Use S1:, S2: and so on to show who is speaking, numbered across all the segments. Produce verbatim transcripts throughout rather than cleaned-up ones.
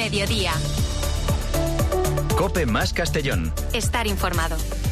S1: Mediodía.
S2: COPE más Castellón.
S1: Estar informado.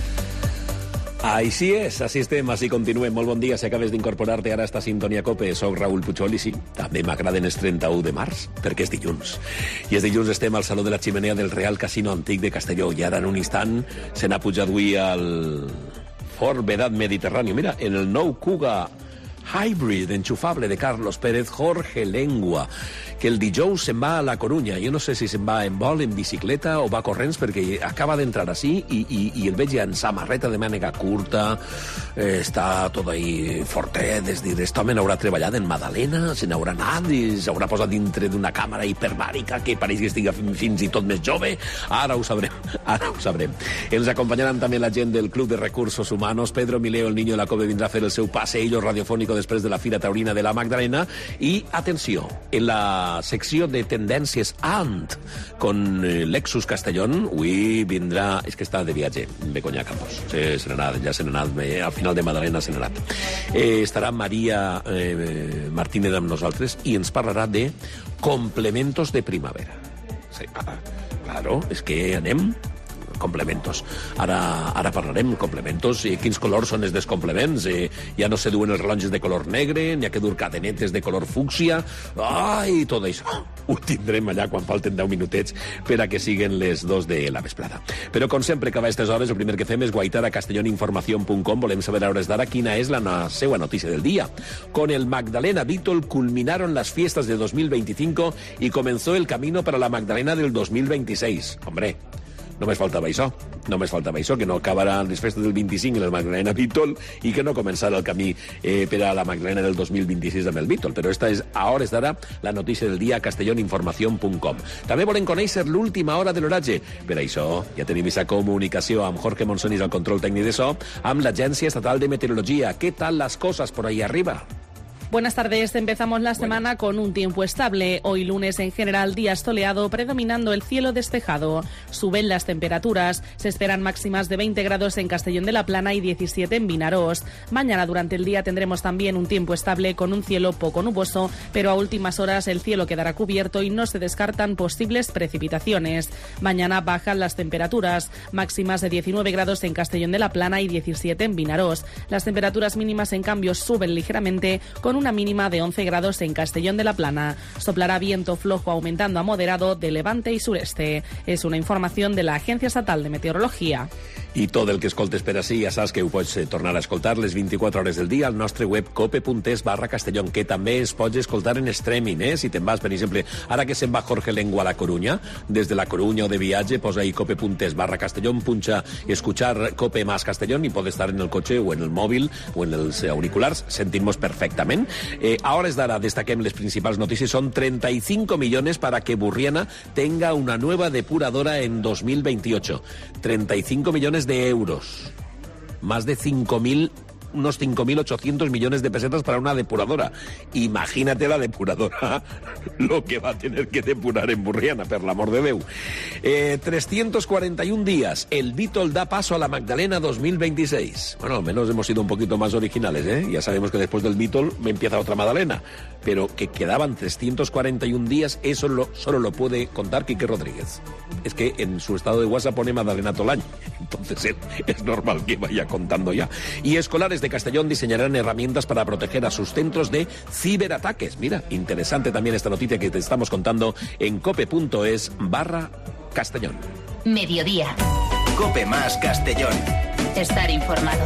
S3: Així és, així estem, així continuem. Molt bon dia, si acabes d'incorporar-te ara a esta sintonia COPE. Soc Raül Puchol i sí, també m'agraden els trenta-u de març, perquè és dilluns. I és dilluns, estem al Saló de la Chimenea del Real Casino Antic de Castelló. I ara, en un instant, se n'ha pujat avui al Fort Vedat Mediterrani. Mira, en el nou Kuga Hybrid enxufable de Carlos Pérez, Jorge Lengua, que el dijous se'n va a la Corunya. Jo no sé si se'n va en vol, en bicicleta o va corrents, perquè acaba d'entrar així i, i, i el veig en samarreta de mànega curta, eh, està tot ahí fortet, és dir, aquest home n'haurà treballat en Madalena, se n'haurà anat i s'haurà posat dintre d'una càmera hiperbàrica que pareix que estigui fins i tot més jove. Ara ho sabrem, ara ho sabrem. Ens acompanyaran també la gent del Club de Recursos Humanos. Pedro Mileo, el niño de la COPE, vindrà a fer el seu passeillo radiofónico després de la Fira Taurina de la Magdalena. I, atenció, en la secció de tendències Ant con Lexus Castellón, avui vindrà... És que està de viatge, Begoña Campos. Sí, se n'ha anat, ja se n'ha anat, al final de Madalena se n'ha anat. Eh, estarà Maria eh, Martínez amb nosaltres i ens parlarà de complementos de primavera. Sí, ah, claro, és que anem... complementos. Ara, ara parlarem complementos i quins colors són els dels complements. Eh, ja no se duen els rellotges de color negre, n'hi ha que dur cadenetes de color fúcsia. Ai, tot això ho tindrem allà quan falten deu minutets per a que siguen les dos de la vesprada. Però, com sempre, que a aquestes hores, el primer que fem és guaitar a castelloninformación punt com. Volem saber a hores d'ara quina és la no, seva notícia del día. Con el Magdalena Beetle culminaron las fiestas de dos mil veinticinco y comenzó el camino para la Magdalena del dos mil veintiséis. Hombre, només faltava això, només faltava això, que no acabaran les festes del vint-i-cinc en el Magdalena Beetle i que no començarà el camí eh, per a la Magdalena del dos mil vint-i-sis amb el Beetle. Però esta és, a hores d'ara, la notícia del dia a castelloninformación punt com. També volem conèixer l'última hora de l'oratge. Per això ja tenim aquesta comunicació amb Jorge Monsonis al control tècnic de so, amb l'Agència Estatal de Meteorologia. ¿Qué tal las cosas por ahí arriba?
S4: Buenas tardes, empezamos la semana bueno. con un tiempo estable. Hoy lunes en general día soleado, predominando el cielo despejado. Suben las temperaturas, se esperan máximas de veinte grados en Castellón de la Plana y diecisiete en Vinarós. Mañana durante el día tendremos también un tiempo estable con un cielo poco nuboso, pero a últimas horas el cielo quedará cubierto y no se descartan posibles precipitaciones. Mañana bajan las temperaturas, máximas de diecinueve grados en Castellón de la Plana y diecisiete en Vinarós. Las temperaturas mínimas en cambio suben ligeramente con una mínima de once grados en Castellón de la Plana. Soplará viento flojo aumentando a moderado de levante y sureste. Es una información de la Agencia Estatal de Meteorología.
S3: I tot el que escoltes per ací ja saps que ho pots tornar a escoltar les vint-i-quatre hores del dia al nostre web cope.es barra Castellón, que també es pots escoltar en streaming, eh? Si te'n vas, per exemple, ara que se'n va Jorge Lengua a la Corunya, des de la Corunya o de viatge, posa ahí cope.es barra Castellón, punxa escuchar Cope más Castellón i pot estar en el cotxe o en el mòbil o en els auriculars, sentim-nos perfectament. Eh, a hores d'ara destaquem les principals notícies. Son treinta y cinco millones para que Burriana tenga una nueva depuradora en dos mil veintiocho. treinta y cinco millones de euros. Más de cinco mil, unos cinco mil ochocientos millones de pesetas para una depuradora. Imagínate la depuradora, lo que va a tener que depurar en Burriana, per l'amor de Déu. Eh, trescientos cuarenta y un días. El Beetle da paso a la Magdalena dos mil veintiséis. Bueno, al menos hemos sido un poquito más originales, ¿eh? Ya sabemos que después del Beetle me empieza otra Magdalena. Pero que quedaban trescientos cuarenta y un días, eso lo, solo lo puede contar Quique Rodríguez. Es que en su estado de WhatsApp pone Magdalena todo el año. Entonces él, es normal que vaya contando ya. Y escolares de Castellón diseñarán herramientas para proteger a sus centros de ciberataques. Mira, interesante también esta noticia que te estamos contando en cope.es barra Castellón.
S1: Mediodía.
S2: COPE más Castellón.
S1: Estar informado.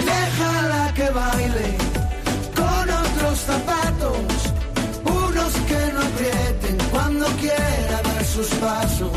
S5: Déjala que baile con otros zapatos, unos que no aprieten cuando quiera dar sus pasos.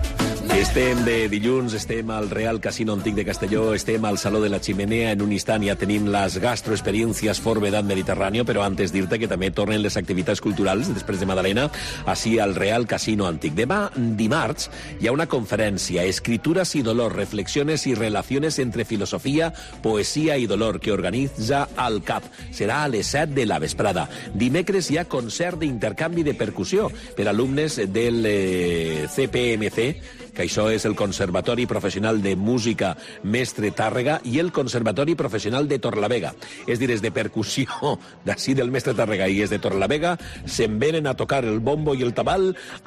S3: Estem de dilluns, estem al Real Casino Antic de Castelló, estem al Saló de la Chimenea. En un instant ja tenim les gastroexperiències Fort Vedat Mediterráneo, però antes dir-te que també tornen les activitats culturals després de Madalena, així al Real Casino Antic. Demà, dimarts, hi ha una conferència, Escrituras y dolor, reflexiones y relaciones entre filosofía, poesía y dolor, que organitza el C A P. Serà a les set de la vesprada. Dimecres hi ha concert d'intercanvi de percussió per alumnes del eh, C P M C, que això és el Conservatori Professional de Música Mestre Tàrrega i el Conservatori Professional de Torlavega. És dir, és de percussió d'ací del Mestre Tàrrega i és de Torlavega, se'n venen a tocar el bombo i el tabal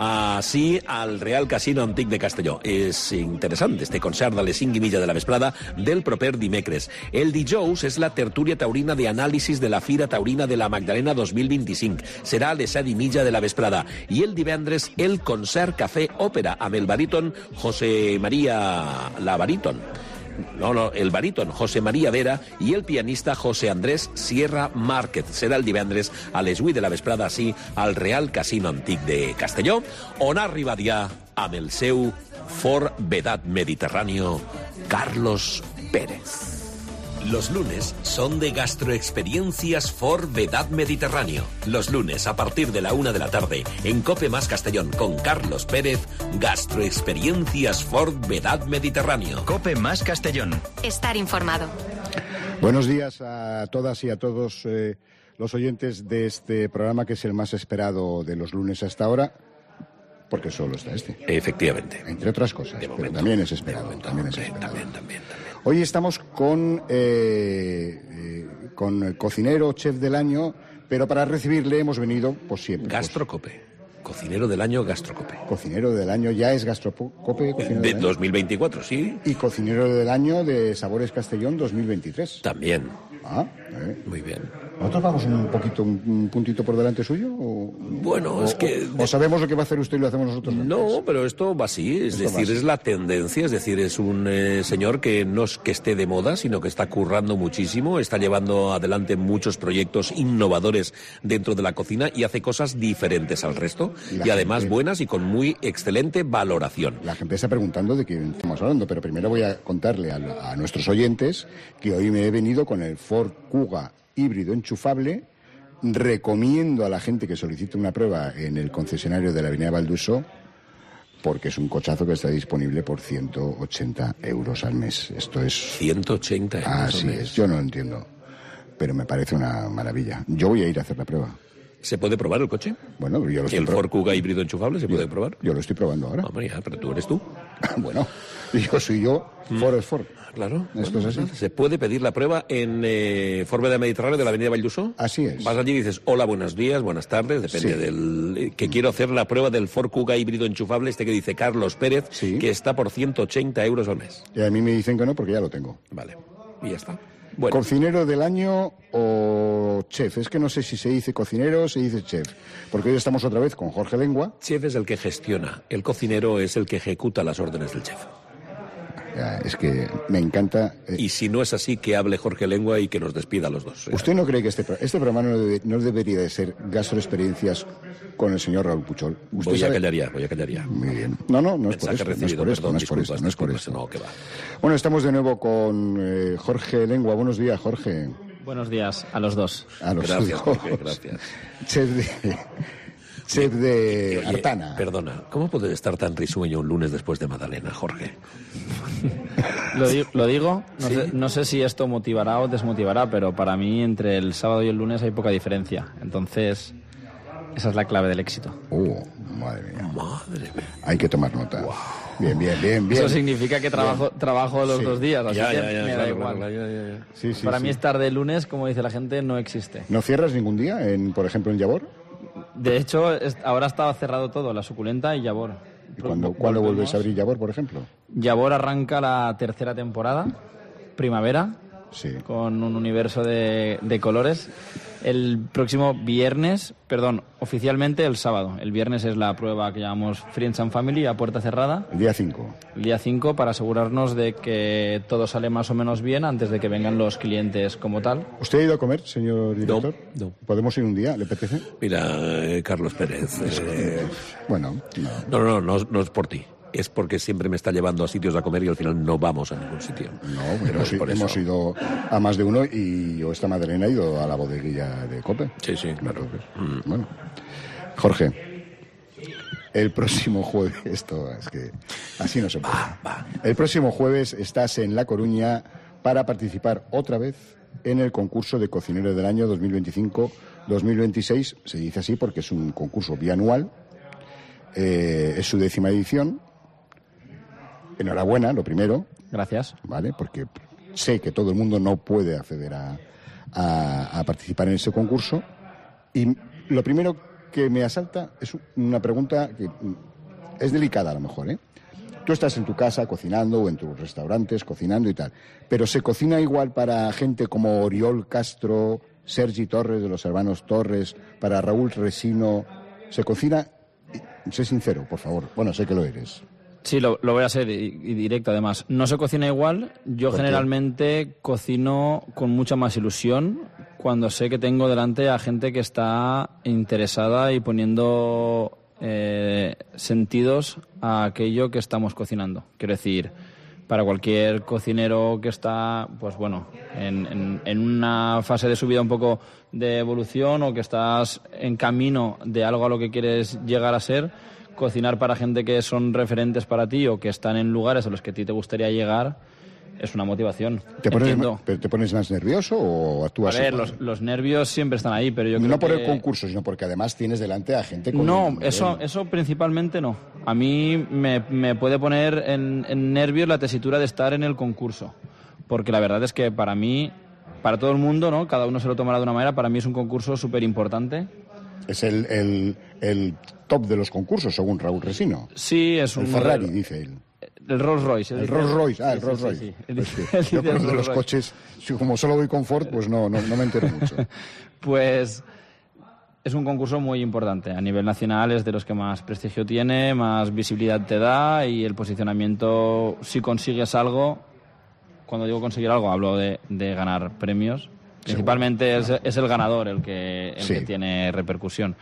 S3: així al Real Casino Antic de Castelló. És interessant este concert a les cinc i mitja de la vesprada del proper dimecres. El dijous és la tertúlia taurina d'anàlisis de la Fira Taurina de la Magdalena dos mil vint-i-cinc. Serà a les set i mitja de la vesprada. I el divendres el concert Cafè Òpera amb el baríton José María, la baríton, no, no, el baríton José María Vera i el pianista José Andrés Sierra Márquez. Serà el divendres a les vuit de la vesprada així al Real Casino Antic de Castelló, on ha arribat ja amb el seu Ford Vedat Mediterráneo Carlos Pérez. Los lunes son de Gastroexperiencias Ford Vedat Mediterráneo. Los lunes a partir de la una de la tarde en Cope Más Castellón con Carlos Pérez, Gastroexperiencias Ford Vedat Mediterráneo.
S2: Cope Más Castellón.
S1: Estar informado.
S6: Buenos días a todas y a todos eh, los oyentes de este programa que es el más esperado de los lunes hasta ahora, porque solo está este.
S3: Efectivamente.
S6: Entre otras cosas,
S3: De
S6: pero
S3: momento,
S6: también es esperado.
S3: momento,
S6: También es
S3: hombre,
S6: esperado.
S3: también, también, también.
S6: Hoy estamos con, eh, eh, con el cocinero, chef del año, pero para recibirle hemos venido, pues siempre. pues,
S3: Gastrocope. Cocinero del año Gastrocope.
S6: cocinero del año, ya es Gastrocope, cocinero
S3: De
S6: del año.
S3: dos mil veinticuatro, sí.
S6: Y cocinero del año de Sabores Castellón dos mil veintitrés.
S3: También.
S6: Ah, eh.
S3: Muy bien.
S6: ¿Nosotros vamos un poquito, un puntito por delante suyo? O,
S3: Bueno,
S6: o-
S3: es que...
S6: O, o sabemos lo que va a hacer usted y lo hacemos nosotros antes?
S3: No, pero esto va así, es
S6: Esto va
S3: decir,
S6: así.
S3: es la tendencia, es decir, es un eh, señor que no es que esté de moda, sino que está currando muchísimo, está llevando adelante muchos proyectos innovadores dentro de la cocina y hace cosas diferentes al resto
S6: La
S3: y además
S6: gente-
S3: buenas y con muy excelente valoración.
S6: La gente está preguntando de quién estamos hablando, pero primero voy a contarle a, a nuestros oyentes que hoy me he venido con el Ford Kuga híbrido enchufable. Recomiendo a la gente que solicite una prueba en el concesionario de la Avenida Valdusó, porque es un cochazo que está disponible por ciento ochenta euros al mes. Esto es...
S3: ciento ochenta euros.
S6: Así
S3: al mes.
S6: es, yo no lo entiendo, pero me parece una maravilla. Yo voy a ir a hacer la prueba.
S3: ¿Se puede probar el coche?
S6: Bueno, yo lo estoy
S3: ¿El
S6: pro-
S3: Ford Kuga híbrido enchufable se puede probar?
S6: Yo lo estoy probando ahora.
S3: Hombre, ya, pero tú eres tú.
S6: Bueno, yo soy yo, Ford es Ford.
S3: Claro.
S6: Esto
S3: Bueno,
S6: es así.
S3: Se puede pedir la prueba en eh, Ford Vedat Mediterráneo de la Avenida Valdusó.
S6: Así es.
S3: Vas allí y dices, hola, buenos días, buenas tardes, depende
S6: Sí.
S3: del... eh, que quiero hacer la prueba del Ford Kuga híbrido enchufable, este que dice Carlos Pérez,
S6: Sí.
S3: que está por ciento ochenta euros al mes.
S6: Y a mí me dicen que no porque ya lo tengo.
S3: Vale, y ya está. Bueno,
S6: ¿Cocinero del año o chef? Es que no sé si se dice cocinero o se dice chef. Porque hoy estamos otra vez con Jorge Lengua.
S3: chef es el que gestiona, el cocinero es el que ejecuta las órdenes del chef.
S6: Ya, es que me encanta. eh,
S3: Y si no es así, que hable Jorge Lengua y que nos despida a los dos.
S6: ¿Usted no cree que este, pro- este programa no, debe- no debería de ser gastroexperiencias con el señor Raúl Puchol? ¿Usted
S3: Voy a
S6: sabe-
S3: callar ya, voy a callar ya.
S6: Muy bien. No, no, no es por
S3: Mensaje
S6: esto, no es
S3: recibido,
S6: por esto,
S3: perdón,
S6: no es por
S3: disculpas,
S6: esto, no es por
S3: disculpas,
S6: esto.
S3: no, que va.
S6: Bueno, estamos de nuevo con eh, Jorge Lengua. Buenos días, Jorge.
S7: Buenos días a los dos.
S6: A los
S3: Gracias,
S6: dos.
S3: Jorge, gracias.
S6: Chef de, chef de
S3: Oye,
S6: Artana.
S3: Perdona, ¿cómo puedes estar tan risueño un lunes después de Madalena, Jorge?
S7: Lo, di- lo digo, no, sé, no sé si esto motivará o desmotivará, pero para mí entre el sábado y el lunes hay poca diferencia. Entonces, esa es la clave del éxito.
S6: Oh, madre mía.
S3: Madre mía.
S6: Hay que tomar nota. Bien, bien, bien, bien.
S7: Eso significa que trabajo, trabajo los
S6: Sí.
S7: dos días, así
S3: Ya,
S7: que
S3: ya, ya,
S7: me da
S3: claro,
S7: igual.
S3: claro, ya, ya, ya.
S6: Sí, sí,
S7: Para
S6: sí.
S7: mí estar de lunes, como dice la gente, no existe.
S6: ¿No cierras ningún día, en, por ejemplo, en Yabor?
S7: De hecho, es- ahora está cerrado todo, la suculenta y Yabor.
S6: ¿Y cuándo, ¿cuándo
S7: Volvemos.
S6: vuelves a abrir Yabor, por ejemplo?
S7: Yabor arranca la tercera temporada, primavera,
S6: Sí.
S7: con un universo de, de colores. El próximo viernes, perdón, oficialmente el sábado. El viernes es la prueba que llamamos Friends and Family a puerta cerrada.
S6: El día cinco.
S7: El día cinco para asegurarnos de que todo sale más o menos bien antes de que vengan los clientes como tal.
S6: ¿Usted ha ido a comer, señor director?
S3: no.
S6: ¿Podemos ir un día? ¿Le apetece?
S3: Mira, eh, Carlos Pérez, eh,
S6: Bueno, no.
S3: no, no, no, no, no es por ti. Es porque siempre me está llevando a sitios a comer y al final no vamos a ningún sitio.
S6: No,
S3: Pero
S6: hemos,
S3: es por
S6: hemos
S3: eso.
S6: ido a más de uno y yo esta Madalena he ido a la bodeguilla de Cope.
S3: Sí, sí, claro. Mm.
S6: Bueno, Jorge, el próximo jueves, esto es que así no se puede. El próximo jueves estás en La Coruña para participar otra vez en el concurso de cocinero del año dos mil veinticinco dos mil veintiséis. Se dice así porque es un concurso bianual, eh, es su décima edición. enhorabuena, lo primero.
S7: Gracias.
S6: ¿Vale? Porque sé que todo el mundo no puede acceder a, a, a participar en ese concurso. Y lo primero que me asalta es una pregunta que es delicada a lo mejor, ¿eh? Tú estás en tu casa cocinando o en tus restaurantes cocinando y tal, pero ¿se cocina igual para gente como Oriol Castro, Sergi Torres de los hermanos Torres, para Raúl Resino? ¿Se cocina? Sé sincero, por favor. Bueno, sé que lo eres.
S7: Sí, lo, lo voy a hacer y, y directo además. No se cocina igual. Yo generalmente cocino con mucha más ilusión cuando sé que tengo delante a gente que está interesada y poniendo eh, sentidos a aquello que estamos cocinando. Quiero decir, para cualquier cocinero que está, pues bueno, en, en, en una fase de su vida un poco de evolución o que estás en camino de algo a lo que quieres llegar a ser, cocinar para gente que son referentes para ti o que están en lugares a los que a ti te gustaría llegar es una motivación.
S6: ¿Te pones, ¿Te pones más nervioso o actúas?
S7: A ver, los, los nervios siempre están ahí, pero yo creo
S6: no por
S7: que...
S6: el concurso, sino porque además tienes delante a gente con...
S7: No, eso, eso principalmente no. A mí me, me puede poner en, en nervios la tesitura de estar en el concurso, porque la verdad es que para mí, para todo el mundo, ¿no? Cada uno se lo tomará de una manera, para mí es un concurso súper importante.
S6: Es el, el, el top de los concursos, según Raúl Resino.
S7: Sí, es un...
S6: El Ferrari, dice él.
S7: El Rolls Royce.
S6: El, el Rolls Royce, ah, el sí, Rolls Royce. Sí, sí. El, pues sí. El, Yo con el de los coches, como solo voy con Ford, pues no, no, no me entero mucho.
S7: Pues es un concurso muy importante. A nivel nacional es de los que más prestigio tiene, más visibilidad te da y el posicionamiento, si consigues algo, cuando digo conseguir algo hablo de, de ganar premios. Principalmente es, es el ganador el, que, el sí. que tiene repercusión.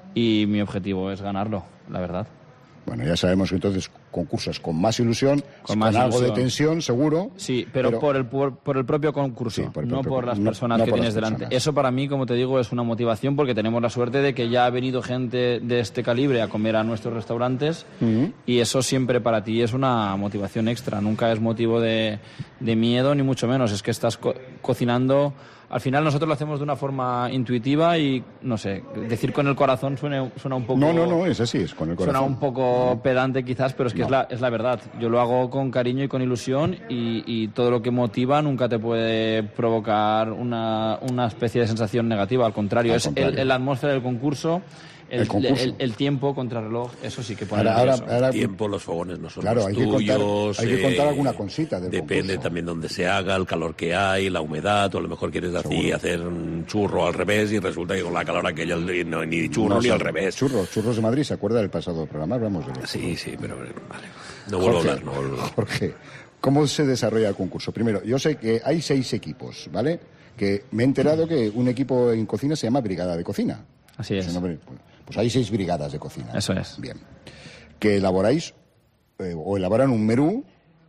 S7: Y mi objetivo es ganarlo, la verdad.
S6: Bueno, ya sabemos que entonces concursos con más ilusión, con, con
S7: más
S6: algo
S7: ilusión.
S6: de tensión, seguro.
S7: Sí, pero, pero... Por, el, por, por el propio concurso, sí, por el no propio... por las personas no, no que tienes delante. Personas. Eso para mí, como te digo, es una motivación porque tenemos la suerte de que ya ha venido gente de este calibre a comer a nuestros restaurantes uh-huh. y eso siempre para ti es una motivación extra. Nunca es motivo de, de miedo ni mucho menos. Es que estás co- cocinando... Al final nosotros lo hacemos de una forma intuitiva y, no sé, decir con el corazón suena, suena un poco...
S6: No, no, no, es así, es con el corazón.
S7: Suena un poco no. pedante quizás, pero es que no. es, la, es la verdad. Yo lo hago con cariño y con ilusión y, y todo lo que motiva nunca te puede provocar una, una especie de sensación negativa. Al contrario, Al es contrario. El, el atmósfera del concurso... El, el, el, el tiempo contrarreloj, eso sí que pone
S3: ahora,
S7: ahora,
S3: ahora, el tiempo, los fogones no son
S6: claro,
S3: los
S6: hay
S3: tuyos.
S6: Que contar, hay que contar alguna cosita del
S3: Depende
S6: concurso.
S3: También donde se haga, el calor que hay, la humedad, o a lo mejor quieres así hacer un churro al revés y resulta que con la calor aquella no hay ni churro
S6: no,
S3: ni al revés.
S6: Churros, churros de Madrid, ¿se acuerda del pasado programa? Hablamos de eso.
S3: Sí, sí, pero vale. No vuelvo
S6: Jorge,
S3: a hablar, no vuelvo a hablar.
S6: Jorge, ¿cómo se desarrolla el concurso? Primero, yo sé que hay seis equipos, ¿vale? Que me he enterado que un equipo en cocina se llama Brigada de Cocina.
S7: Así es.
S6: Nombre, pues hay seis brigadas de cocina.
S7: Eso es.
S6: Bien. Que elaboráis eh, o elaboran un menú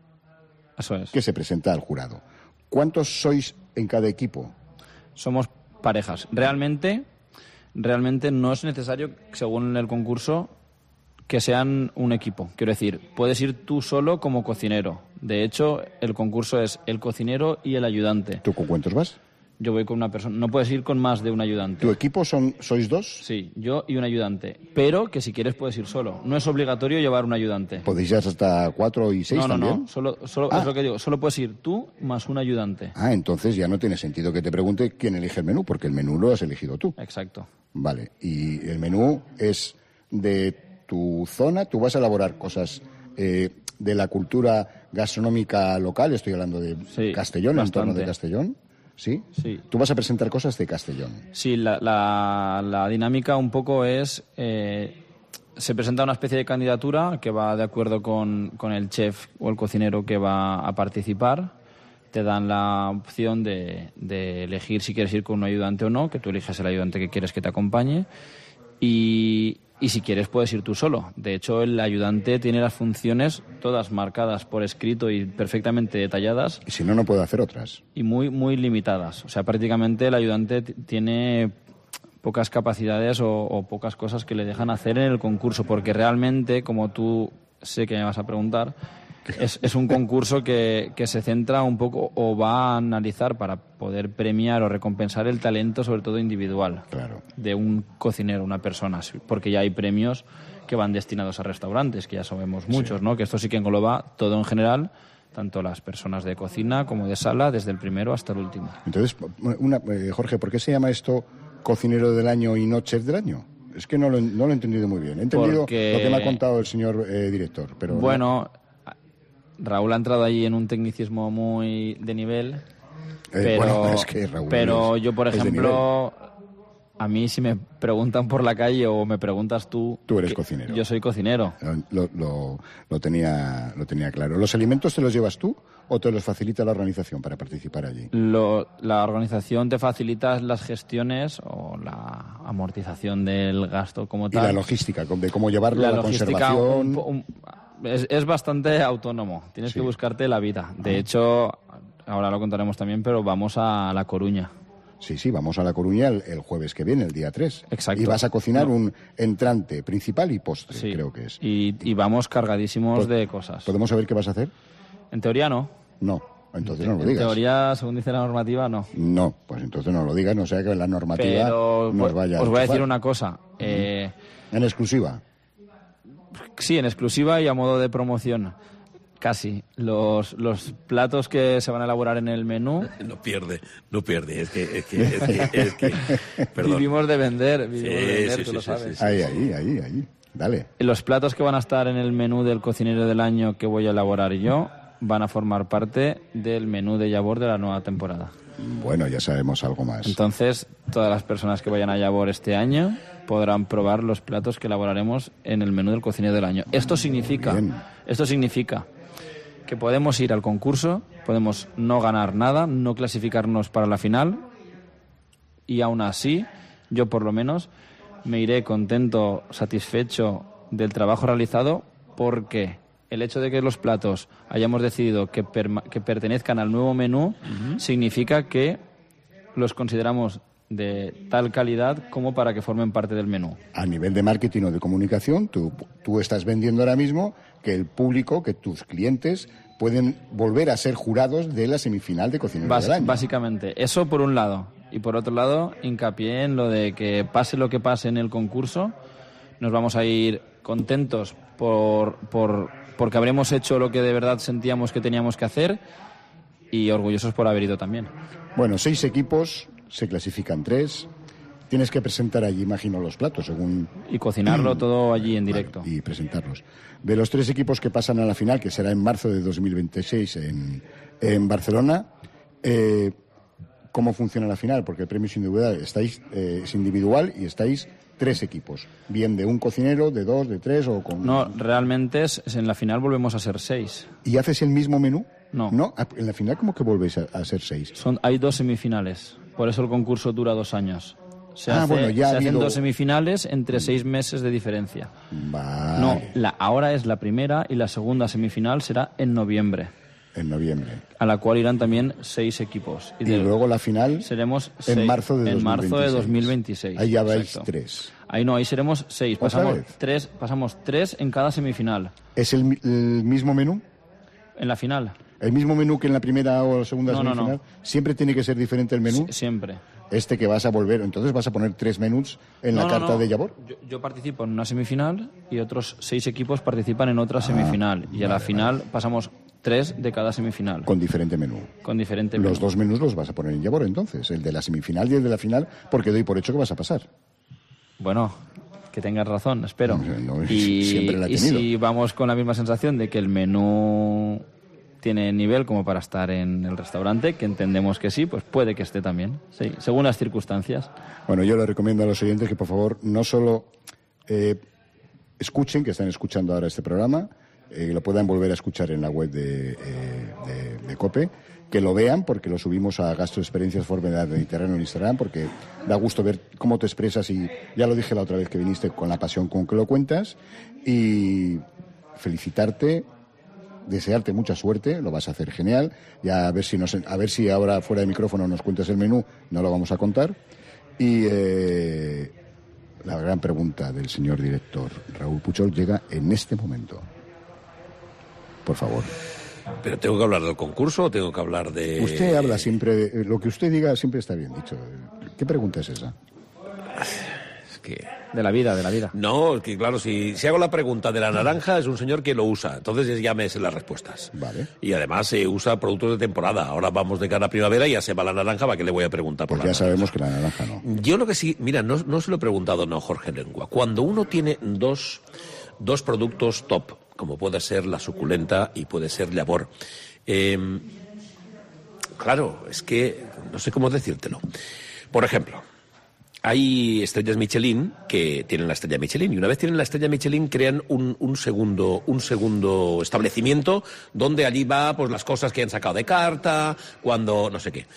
S7: Eso es.
S6: que se presenta al jurado. ¿Cuántos sois en cada equipo?
S7: Somos parejas. Realmente, realmente no es necesario, según el concurso, que sean un equipo. Quiero decir, puedes ir tú solo como cocinero. De hecho, el concurso es el cocinero y el ayudante.
S6: ¿Tú con cuántos vas?
S7: Yo voy con una persona. No puedes ir con más de un ayudante.
S6: ¿Tu equipo son sois dos?
S7: Sí, yo y un ayudante. Pero que si quieres puedes ir solo. No es obligatorio llevar un ayudante.
S6: ¿Podéis ir hasta cuatro y seis
S7: no, no,
S6: también?
S7: No, solo, solo
S6: ah.
S7: es lo que digo. Solo puedes ir tú más un ayudante.
S6: Ah, entonces ya no tiene sentido que te pregunte quién elige el menú, porque el menú lo has elegido tú.
S7: Exacto.
S6: Vale, y el menú es de tu zona. ¿Tú vas a elaborar cosas eh, de la cultura gastronómica local? Estoy hablando de
S7: sí,
S6: Castellón,
S7: bastante.
S6: En torno de Castellón. ¿Sí?
S7: Sí.
S6: Tú vas a presentar cosas de Castellón.
S7: Sí, la, la, la dinámica un poco es... Eh, se presenta una especie de candidatura que va de acuerdo con, con el chef o el cocinero que va a participar. Te dan la opción de, de elegir si quieres ir con un ayudante o no, que tú eliges el ayudante que quieres que te acompañe. Y... Y si quieres puedes ir tú solo. De hecho, el ayudante tiene las funciones todas marcadas por escrito y perfectamente detalladas.
S6: Y si no, no puede hacer otras.
S7: Y muy, muy limitadas. O sea, prácticamente el ayudante t- tiene pocas capacidades o, o pocas cosas que le dejan hacer en el concurso. Porque realmente, como tú sé que me vas a preguntar, es, es un concurso que, que se centra un poco o va a analizar para poder premiar o recompensar el talento, sobre todo individual,
S6: claro,
S7: de un cocinero, una persona, porque ya hay premios que van destinados a restaurantes, que ya sabemos muchos, sí. ¿no? Que esto sí que engloba todo en general, tanto las personas de cocina como de sala, desde el primero hasta el último.
S6: Entonces, una, eh, Jorge, ¿por qué se llama esto cocinero del año y no chef del año? Es que no lo, no lo he entendido muy bien. He entendido
S7: Porque...
S6: lo que me ha contado el señor eh, director, pero...
S7: Bueno, no. Raúl ha entrado ahí en un tecnicismo muy de nivel, eh, pero,
S6: bueno, es que Raúl
S7: pero
S6: es,
S7: yo, por ejemplo... A mí, si me preguntan por la calle o me preguntas tú...
S6: Tú eres cocinero.
S7: Yo soy cocinero.
S6: Lo, lo, lo, tenía, lo tenía claro. ¿Los alimentos te los llevas tú o te los facilita la organización para participar allí?
S7: Lo, la organización te facilita las gestiones o la amortización del gasto como tal.
S6: Y la logística, de cómo llevarlo, la, la conservación...
S7: Un, un, es, es bastante autónomo. Tienes sí. que buscarte la vida. De ah. hecho, ahora lo contaremos también, pero vamos a La Coruña.
S6: Sí, sí, vamos a La Coruña el, el jueves que viene, el día tres.
S7: Exacto.
S6: Y vas a cocinar no. un entrante principal y postre,
S7: sí.
S6: creo que es.
S7: Y, y vamos cargadísimos de cosas.
S6: ¿Podemos saber qué vas a hacer?
S7: En teoría no.
S6: No, entonces
S7: en,
S6: no lo digas.
S7: En teoría, según dice la normativa, no.
S6: No, pues entonces no lo digas, no sea que la normativa
S7: Pero,
S6: nos vaya a
S7: os voy a decir
S6: chufar.
S7: una cosa. Eh,
S6: ¿En exclusiva?
S7: Sí, en exclusiva y a modo de promoción. Casi. Los, los platos que se van a elaborar en el menú...
S3: No pierde, no pierde. Es que... Es que, es que, es que perdón.
S7: Vivimos de vender, vivimos
S3: sí,
S7: de vender,
S3: sí,
S7: tú
S3: sí,
S7: lo
S3: sí,
S7: sabes.
S3: Sí, sí,
S6: ahí,
S3: sí.
S6: ahí, ahí, ahí. Dale.
S7: Los platos que van a estar en el menú del cocinero del año que voy a elaborar yo van a formar parte del menú de Yabor de la nueva temporada.
S6: Bueno, ya sabemos algo más.
S7: Entonces, todas las personas que vayan a Yabor este año podrán probar los platos que elaboraremos en el menú del cocinero del año. Esto significa...
S6: Bien.
S7: Esto significa... que podemos ir al concurso, podemos no ganar nada, no clasificarnos para la final y aún así, yo por lo menos, me iré contento, satisfecho del trabajo realizado porque el hecho de que los platos hayamos decidido que, perma- que pertenezcan al nuevo menú uh-huh. significa que los consideramos de tal calidad como para que formen parte del menú.
S6: A nivel de marketing o de comunicación, tú, tú estás vendiendo ahora mismo que el público, que tus clientes pueden volver a ser jurados de la semifinal de Cocinero
S7: Bas-
S6: del Año.
S7: Básicamente, eso por un lado. Y por otro lado, hincapié en lo de que pase lo que pase en el concurso, nos vamos a ir contentos por, por, porque habremos hecho lo que de verdad sentíamos que teníamos que hacer y orgullosos por haber ido también.
S6: Bueno, seis equipos... Se clasifican tres. Tienes que presentar allí, imagino, los platos, según...
S7: Y cocinarlo todo allí en directo.
S6: Vale, y presentarlos. De los tres equipos que pasan a la final, que será en marzo de dos mil veintiséis en, en Barcelona, eh, ¿cómo funciona la final? Porque el premio es individual, estáis, eh, es individual y estáis tres equipos. Bien de un cocinero, de dos, de tres o con...
S7: No, realmente es, es en la final volvemos a ser seis.
S6: ¿Y haces el mismo menú?
S7: No.
S6: ¿No? En la final, ¿cómo que volvéis a, a ser seis?
S7: Son, hay dos semifinales. Por eso el concurso dura dos años. Se,
S6: ah,
S7: hace,
S6: bueno, ya
S7: se hacen
S6: habido...
S7: dos semifinales entre seis meses de diferencia.
S6: Vale.
S7: No, la, ahora es la primera y la segunda semifinal será en noviembre.
S6: En noviembre.
S7: A la cual irán también seis equipos.
S6: Y, y de, luego la final
S7: seremos
S6: en
S7: seis,
S6: marzo de
S7: en
S6: dos mil veintiséis.
S7: marzo de dos mil veintiséis.
S6: Ahí ya vais
S7: Exacto.
S6: tres.
S7: Ahí no, ahí seremos seis. Pasamos tres, pasamos tres en cada semifinal.
S6: ¿Es el, el mismo menú?
S7: En la final.
S6: ¿El mismo menú que en la primera o la segunda
S7: no,
S6: semifinal?
S7: No, no.
S6: ¿Siempre tiene que ser diferente el menú?
S7: Sie- siempre.
S6: Este que vas a volver, entonces vas a poner tres menús en
S7: no,
S6: la
S7: no,
S6: carta
S7: no.
S6: de Yabor.
S7: Yo, yo participo en una semifinal y otros seis equipos participan en otra ah, semifinal. Y vale, a la final vale. pasamos tres de cada semifinal.
S6: Con diferente menú.
S7: Con diferente menú.
S6: Los dos menús los vas a poner en Yabor entonces, el de la semifinal y el de la final, porque doy por hecho que vas a pasar.
S7: Bueno, que tengas razón, espero.
S6: No, no,
S7: y,
S6: siempre la he
S7: y
S6: tenido.
S7: si vamos con la misma sensación de que el menú tiene nivel como para estar en el restaurante, que entendemos que sí, pues puede que esté también, sí, según las circunstancias.
S6: Bueno, yo le recomiendo a los oyentes que por favor no solo eh, escuchen, que están escuchando ahora este programa, eh, lo puedan volver a escuchar en la web de, eh, de, de COPE, que lo vean porque lo subimos a Gastroexperiencias Forma Mediterráneo en Instagram, porque da gusto ver cómo te expresas y ya lo dije la otra vez que viniste, con la pasión con que lo cuentas, y felicitarte, desearte mucha suerte, lo vas a hacer genial, ya a ver si nos, a ver si ahora fuera de micrófono nos cuentas el menú, no lo vamos a contar. Y eh, la gran pregunta del señor director Raúl Puchol llega en este momento. por favor.
S3: ¿Pero tengo que hablar del concurso o tengo que hablar de...?
S6: Usted habla siempre, de, lo que usted diga siempre está bien dicho. ¿Qué pregunta es esa?
S3: Es que...
S7: De la vida, de la vida.
S3: No, es que claro, si, si hago la pregunta de la naranja, es un señor que lo usa. Entonces ya me sé las respuestas.
S6: Vale.
S3: Y además se usa productos de temporada. Ahora vamos de cara a primavera y ya se va la naranja, ¿para qué le voy a preguntar por
S6: Pues
S3: la
S6: ya
S3: naranja?
S6: sabemos que la naranja no.
S3: Yo lo que sí... Mira, no, no se lo he preguntado no Jorge Lengua. Cuando uno tiene dos, dos productos top, como puede ser la suculenta y puede ser Llavor... Eh, claro, es que no sé cómo decírtelo. Por ejemplo, hay estrellas Michelin que tienen la estrella Michelin y una vez tienen la estrella Michelin crean un, un segundo un segundo establecimiento donde allí va pues las cosas que han sacado de carta, cuando no sé qué.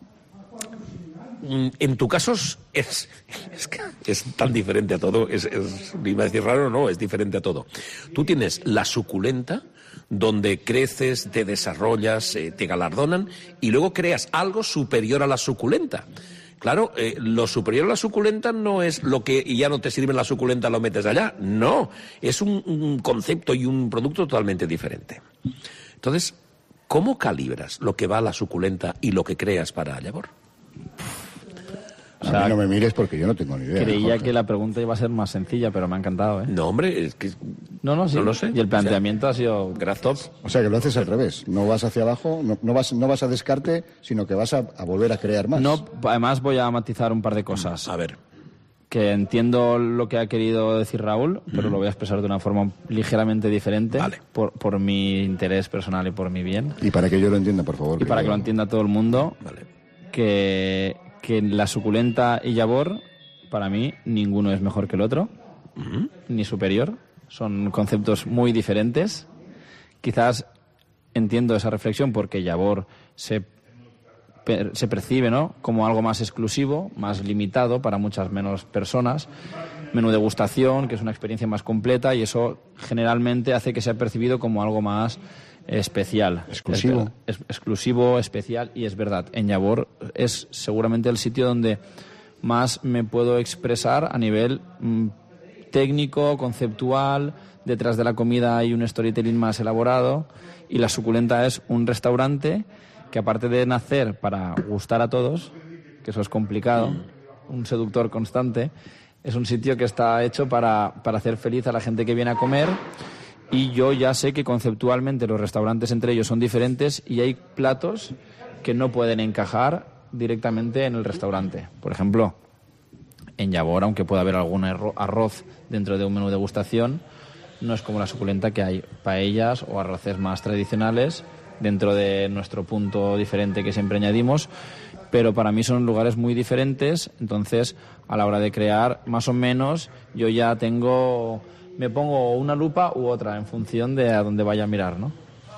S3: En tu caso es, es, que es tan diferente a todo, es, es, iba a decir raro, no, es diferente a todo. Tú tienes la suculenta, donde creces, te desarrollas, eh, te galardonan y luego creas algo superior a la suculenta. Claro, eh, lo superior a la suculenta no es lo que y ya no te sirve la suculenta, lo metes allá. No, es un, un concepto y un producto totalmente diferente. Entonces, ¿cómo calibras lo que va a la suculenta y lo que creas para Llavor?
S6: A o sea, mí no me mires porque yo no tengo ni idea.
S7: Creía que la pregunta iba a ser más sencilla, pero me ha encantado, ¿eh?
S3: No, hombre, es que...
S7: No, no, sí.
S3: No lo sé.
S7: Y el planteamiento
S3: o sea,
S7: ha sido...
S3: Gracias.
S6: O sea, que lo haces al revés. No vas hacia abajo, no, no, vas, no vas a descarte, sino que vas a, a volver a crear más.
S7: No, además voy a matizar un par de cosas.
S3: A ver.
S7: Que entiendo lo que ha querido decir Raúl, pero mm. lo voy a expresar de una forma ligeramente diferente.
S3: Vale.
S7: Por, por mi interés personal y por mi bien.
S6: Y para que yo lo entienda, por favor.
S7: Y para que lo entienda todo el mundo.
S3: Vale.
S7: Que... que la suculenta y Llavor, para mí, ninguno es mejor que el otro, uh-huh. ni superior. Son conceptos muy diferentes. Quizás entiendo esa reflexión porque Llavor se, per, se percibe, ¿no?, como algo más exclusivo, más limitado para muchas menos personas. Menú degustación, que es una experiencia más completa y eso generalmente hace que sea percibido como algo más especial.
S6: Exclusivo.
S7: Es, es, exclusivo, especial, y es verdad. En Llavor es seguramente el sitio donde más me puedo expresar a nivel mmm, técnico, conceptual. Detrás de la comida hay un storytelling más elaborado y la suculenta es un restaurante que, aparte de nacer para gustar a todos, que eso es complicado, un seductor constante, es un sitio que está hecho para, para hacer feliz a la gente que viene a comer. Y yo ya sé que conceptualmente los restaurantes entre ellos son diferentes y hay platos que no pueden encajar directamente en el restaurante. Por ejemplo, en Llavor, aunque pueda haber algún arroz dentro de un menú de degustación, no es como la suculenta, que hay paellas o arroces más tradicionales dentro de nuestro punto diferente que siempre añadimos. Pero para mí son lugares muy diferentes, entonces a la hora de crear, más o menos, yo ya tengo... me pongo una lupa u otra en función de a dónde vaya a mirar, ¿no?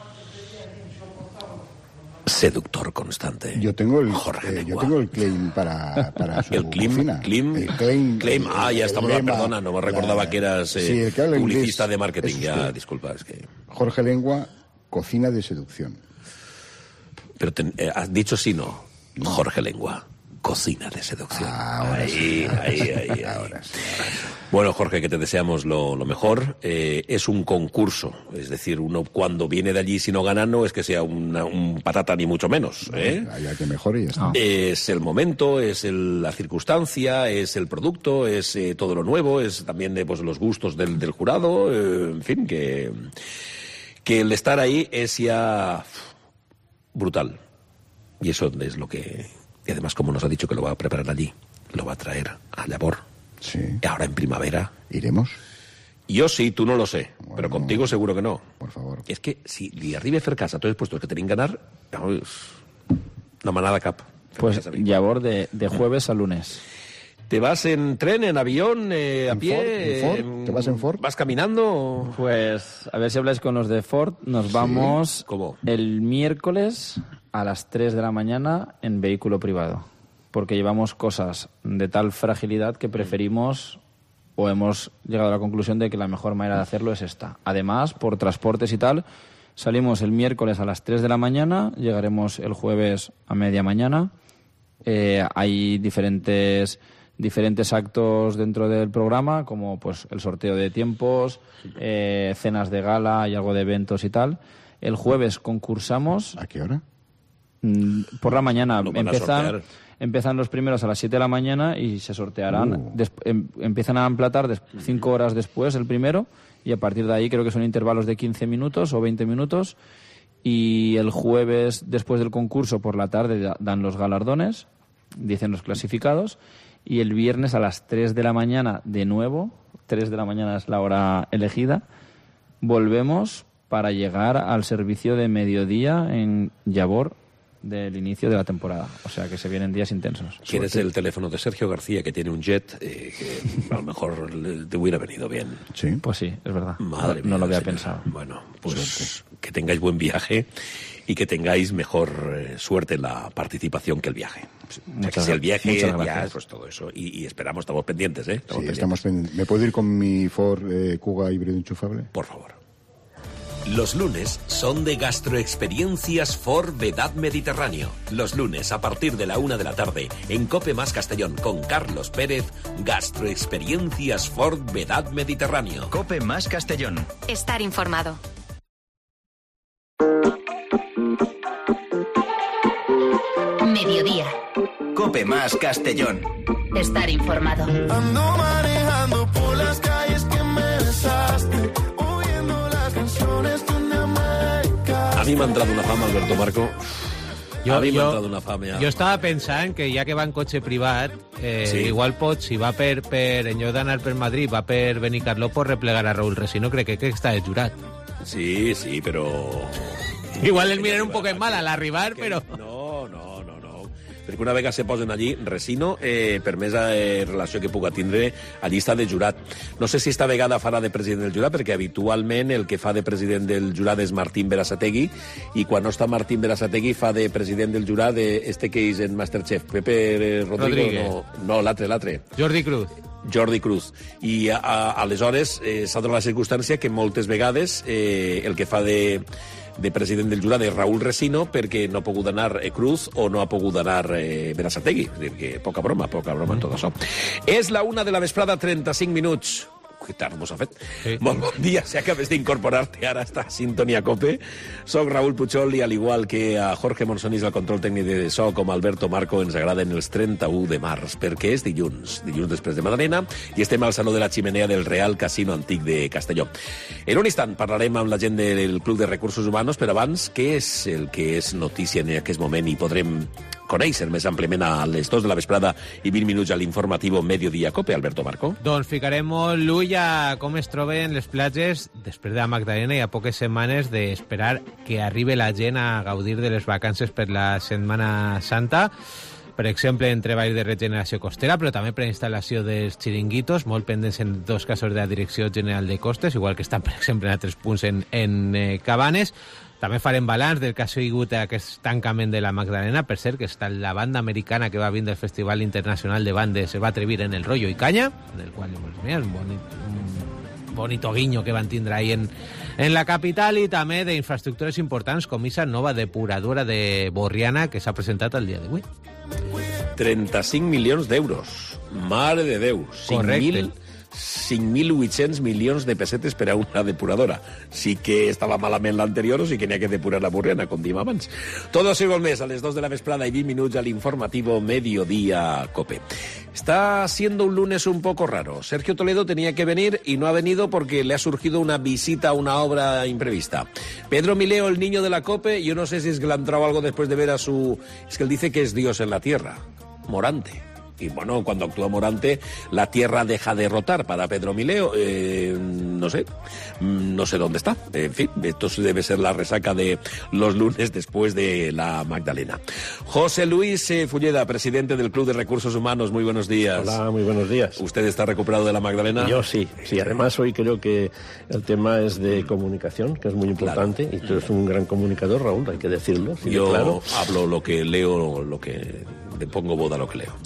S3: Seductor constante.
S6: Yo tengo el,
S3: Jorge
S6: eh, yo tengo el claim para, para su
S3: el claim,
S6: cocina.
S3: Claim,
S6: el claim,
S3: claim. Ah, ya estamos. La, perdona, no me recordaba
S6: la,
S3: que eras eh,
S6: sí,
S3: publicista
S6: inglés,
S3: de marketing. Ya, disculpa, es que...
S6: Jorge Lengua, cocina de seducción.
S3: Pero te, eh, has dicho sí, no. no. Jorge Lengua, cocina de seducción.
S6: Ahora
S3: ahí,
S6: sí.
S3: ahí, ahí, ahí.
S6: Ahora sí, ahora sí.
S3: Bueno, Jorge, que te deseamos lo, lo mejor. Eh, es un concurso, es decir, uno cuando viene de allí si no gana no es que sea una, un patata ni mucho menos. ¿eh?
S6: Haya que mejore y ya está.
S3: Ah. Es el momento, es el, la circunstancia, es el producto, es eh, todo lo nuevo, es también de, pues, los gustos del, del jurado, eh, en fin, que, que el estar ahí es ya brutal. Y eso es lo que... Y además, como nos ha dicho que lo va a preparar allí, lo va a traer a Llavor.
S6: Sí.
S3: Y ahora en primavera.
S6: ¿Iremos?
S3: Yo sí, tú no lo sé,
S6: bueno,
S3: pero contigo seguro que no.
S6: Por favor.
S3: Es que si li arriba a fer cas a tots els puestos que tenim ganar, no manada cap.
S7: Pues Llavor de, de jueves a lunes.
S3: ¿Te vas en tren, en avión, eh, a
S6: ¿En
S3: pie?
S6: Ford? ¿En Ford? ¿Te vas en Ford?
S3: ¿Vas caminando?
S7: Pues a ver si habláis con los de Ford. Nos vamos
S3: ¿Sí? ¿Cómo?
S7: el miércoles a las tres de la mañana en vehículo privado. Porque llevamos cosas de tal fragilidad que preferimos o hemos llegado a la conclusión de que la mejor manera de hacerlo es esta. Además, por transportes y tal, salimos el miércoles a las tres de la mañana, llegaremos el jueves a media mañana. Eh, hay diferentes diferentes actos dentro del programa, como pues el sorteo de tiempos, eh, cenas de gala y algo de eventos y tal. El jueves concursamos.
S6: ¿A qué hora?
S7: Por la mañana.
S3: Lo van a
S7: Empiezan,
S3: sortear.
S7: empiezan los primeros a las siete de la mañana y se sortearán.
S6: Uh.
S7: Des- em- empiezan a emplatar des- cinco horas después el primero, y a partir de ahí creo que son intervalos de quince minutos o veinte minutos. Y el jueves, después del concurso, por la tarde, da- dan los galardones, dicen los clasificados. Y el viernes a las tres de la mañana, de nuevo, tres de la mañana es la hora elegida, volvemos para llegar al servicio de mediodía en Yabor del inicio de la temporada. O sea que se vienen días intensos.
S3: ¿Quieres el teléfono de Sergio García, que tiene un jet, eh, que a lo mejor le- te hubiera venido bien?
S6: Sí.
S7: Pues sí, es verdad.
S3: Madre
S7: no
S3: mía,
S7: lo había
S3: señora.
S7: pensado.
S3: Bueno, pues que tengáis buen viaje y que tengáis mejor eh, suerte en la participación que el viaje. O sea, que
S7: Muchas
S3: si el
S7: gra-
S3: viaje,
S7: muchas
S3: ya,
S7: gracias.
S3: pues todo eso. Y, y esperamos, estamos pendientes, ¿eh? Estamos
S6: Sí,
S3: pendientes.
S6: estamos pendientes. ¿Me puedo ir con mi Ford eh, Kuga híbrido enchufable?
S3: Por favor.
S2: Los lunes son de Gastroexperiencias Ford Vedad Mediterráneo. Los lunes a partir de la una de la tarde en Cope Más Castellón con Carlos Pérez, Gastroexperiencias Ford Vedad Mediterráneo.
S8: Cope Más Castellón.
S1: Estar informado. Mediodía.
S2: Cope Más Castellón.
S1: Estar informado.
S5: Ando manejando por las calles que me besaste, oyendo las canciones de una América.
S3: A mí me ha entrado una fama, Alberto Marco.
S9: Jo,
S3: a mi m'ha
S9: jo,
S3: entrat una fama ja.
S9: jo estava pensant que ja que va en cotxe privat, eh,
S3: Sí.
S9: igual pot, si va per, per en lloc d'anar per Madrid, va per Benicarló, pot replegar a Raúl Resino, crec que, que està de jurat.
S3: Sí, sí, però...
S9: Igual el miren un poc en mal al arribar, però...
S3: No, no, no, no. Perquè una vegada se posen allí, Resino, eh, per més eh, relació que puga tindre, allí està de jurat. No sé si esta vegada farà de president del jurat, perquè habitualment el que fa de president del jurat és Martín Berasategui, i quan no està Martín Berasategui fa de president del jurat de este que és en Masterchef, Pepe eh, Rodrigo,
S9: Rodríguez.
S3: no, no l'altre, l'altre.
S9: Jordi Cruz.
S3: Jordi Cruz. I a, a, aleshores eh, s'ha donat la circumstància que moltes vegades eh, el que fa de, de president del jurat és Raúl Resino, perquè no ha pogut anar eh, Cruz o no ha pogut anar eh, Berasategui. És a dir, que poca broma, poca broma en tot això. És la una de la vesprada, trenta-cinc minuts. Que tard mos ha fet.
S9: Sí.
S3: Bon, bon dia, si acabes d'incorporar-te ara a esta sintonia Cope. Soc Raúl Puchol i al igual que a Jorge Monsonís al control tècnic de so, com a Alberto Marco, ens agraden els trenta-u de març, perquè és dilluns, dilluns després de Madalena, i estem al Saló de la Chimenea del Real Casino Antic de Castelló. En un instant parlarem amb la gent del Club de Recursos Humanos, però abans, què és el que és notícia en aquest moment i podrem conèixer més àmpliament a les dos de la vesprada i vint minuts a l'informatiu Mediodía Cope, Alberto Marco?
S9: Doncs ficarem l'ull a com es troben les platges després de la Magdalena i a poques setmanes d'esperar que arribi la gent a gaudir de les vacances per la Setmana Santa. Per exemple, en treballs de regeneració costera, però també per instal·lació dels xiringuitos, molt pendents en dos casos de la Direcció General de Costes, igual que estan, per exemple, en altres punts en, en eh, Cabanes. També farem balanç del que ha sigut aquest tancament de la Magdalena. Per cert, que està la banda americana que va vindre al Festival Internacional de Bandes, se va atrevir en el Rollo i Canya, del qual, pues, mira, un bonito, un bonito guiño que van tindre ahí en, en la capital, i també d'infraestructures importants com aquesta nova depuradora de Borriana que s'ha presentat el dia d'avui.
S3: trenta-cinc milions d'euros. Mare de Déu.
S9: Correcte.
S3: cinc mil vuit-cents milions de pessetes per a una depuradora. Sí que estava malament l'anterior o sí que n'hi ha que depurar la Borriana, com diem abans. Todo això i molt més a les dos de la vesprada i vint minuts a l'informativo Mediodía Cope. Está siendo un lunes un poco raro. Sergio Toledo tenía que venir y no ha venido porque le ha surgido una visita a una obra imprevista. Pedro Mileo, el niño de la Cope, yo no sé si es que le ha entrado algo después de ver a su... Es que él dice que es Dios en la tierra. Morante. Y bueno, cuando actúa Morante, la tierra deja de rotar para Pedro Mileo. Eh, no sé, no sé dónde está. En fin, esto debe ser la resaca de los lunes después de la Magdalena. José Luis eh, Fulleda, presidente del Club de Recursos Humanos, muy buenos días.
S10: Hola, muy buenos días.
S3: ¿Usted está recuperado de la Magdalena?
S10: Yo sí, sí. Además hoy creo que el tema es de comunicación, que es muy importante, claro. Y tú eres un gran comunicador, Raúl, hay que decirlo. Sí,
S3: Yo
S10: claro.
S3: hablo lo que leo, lo que... le pongo boda a lo que leo.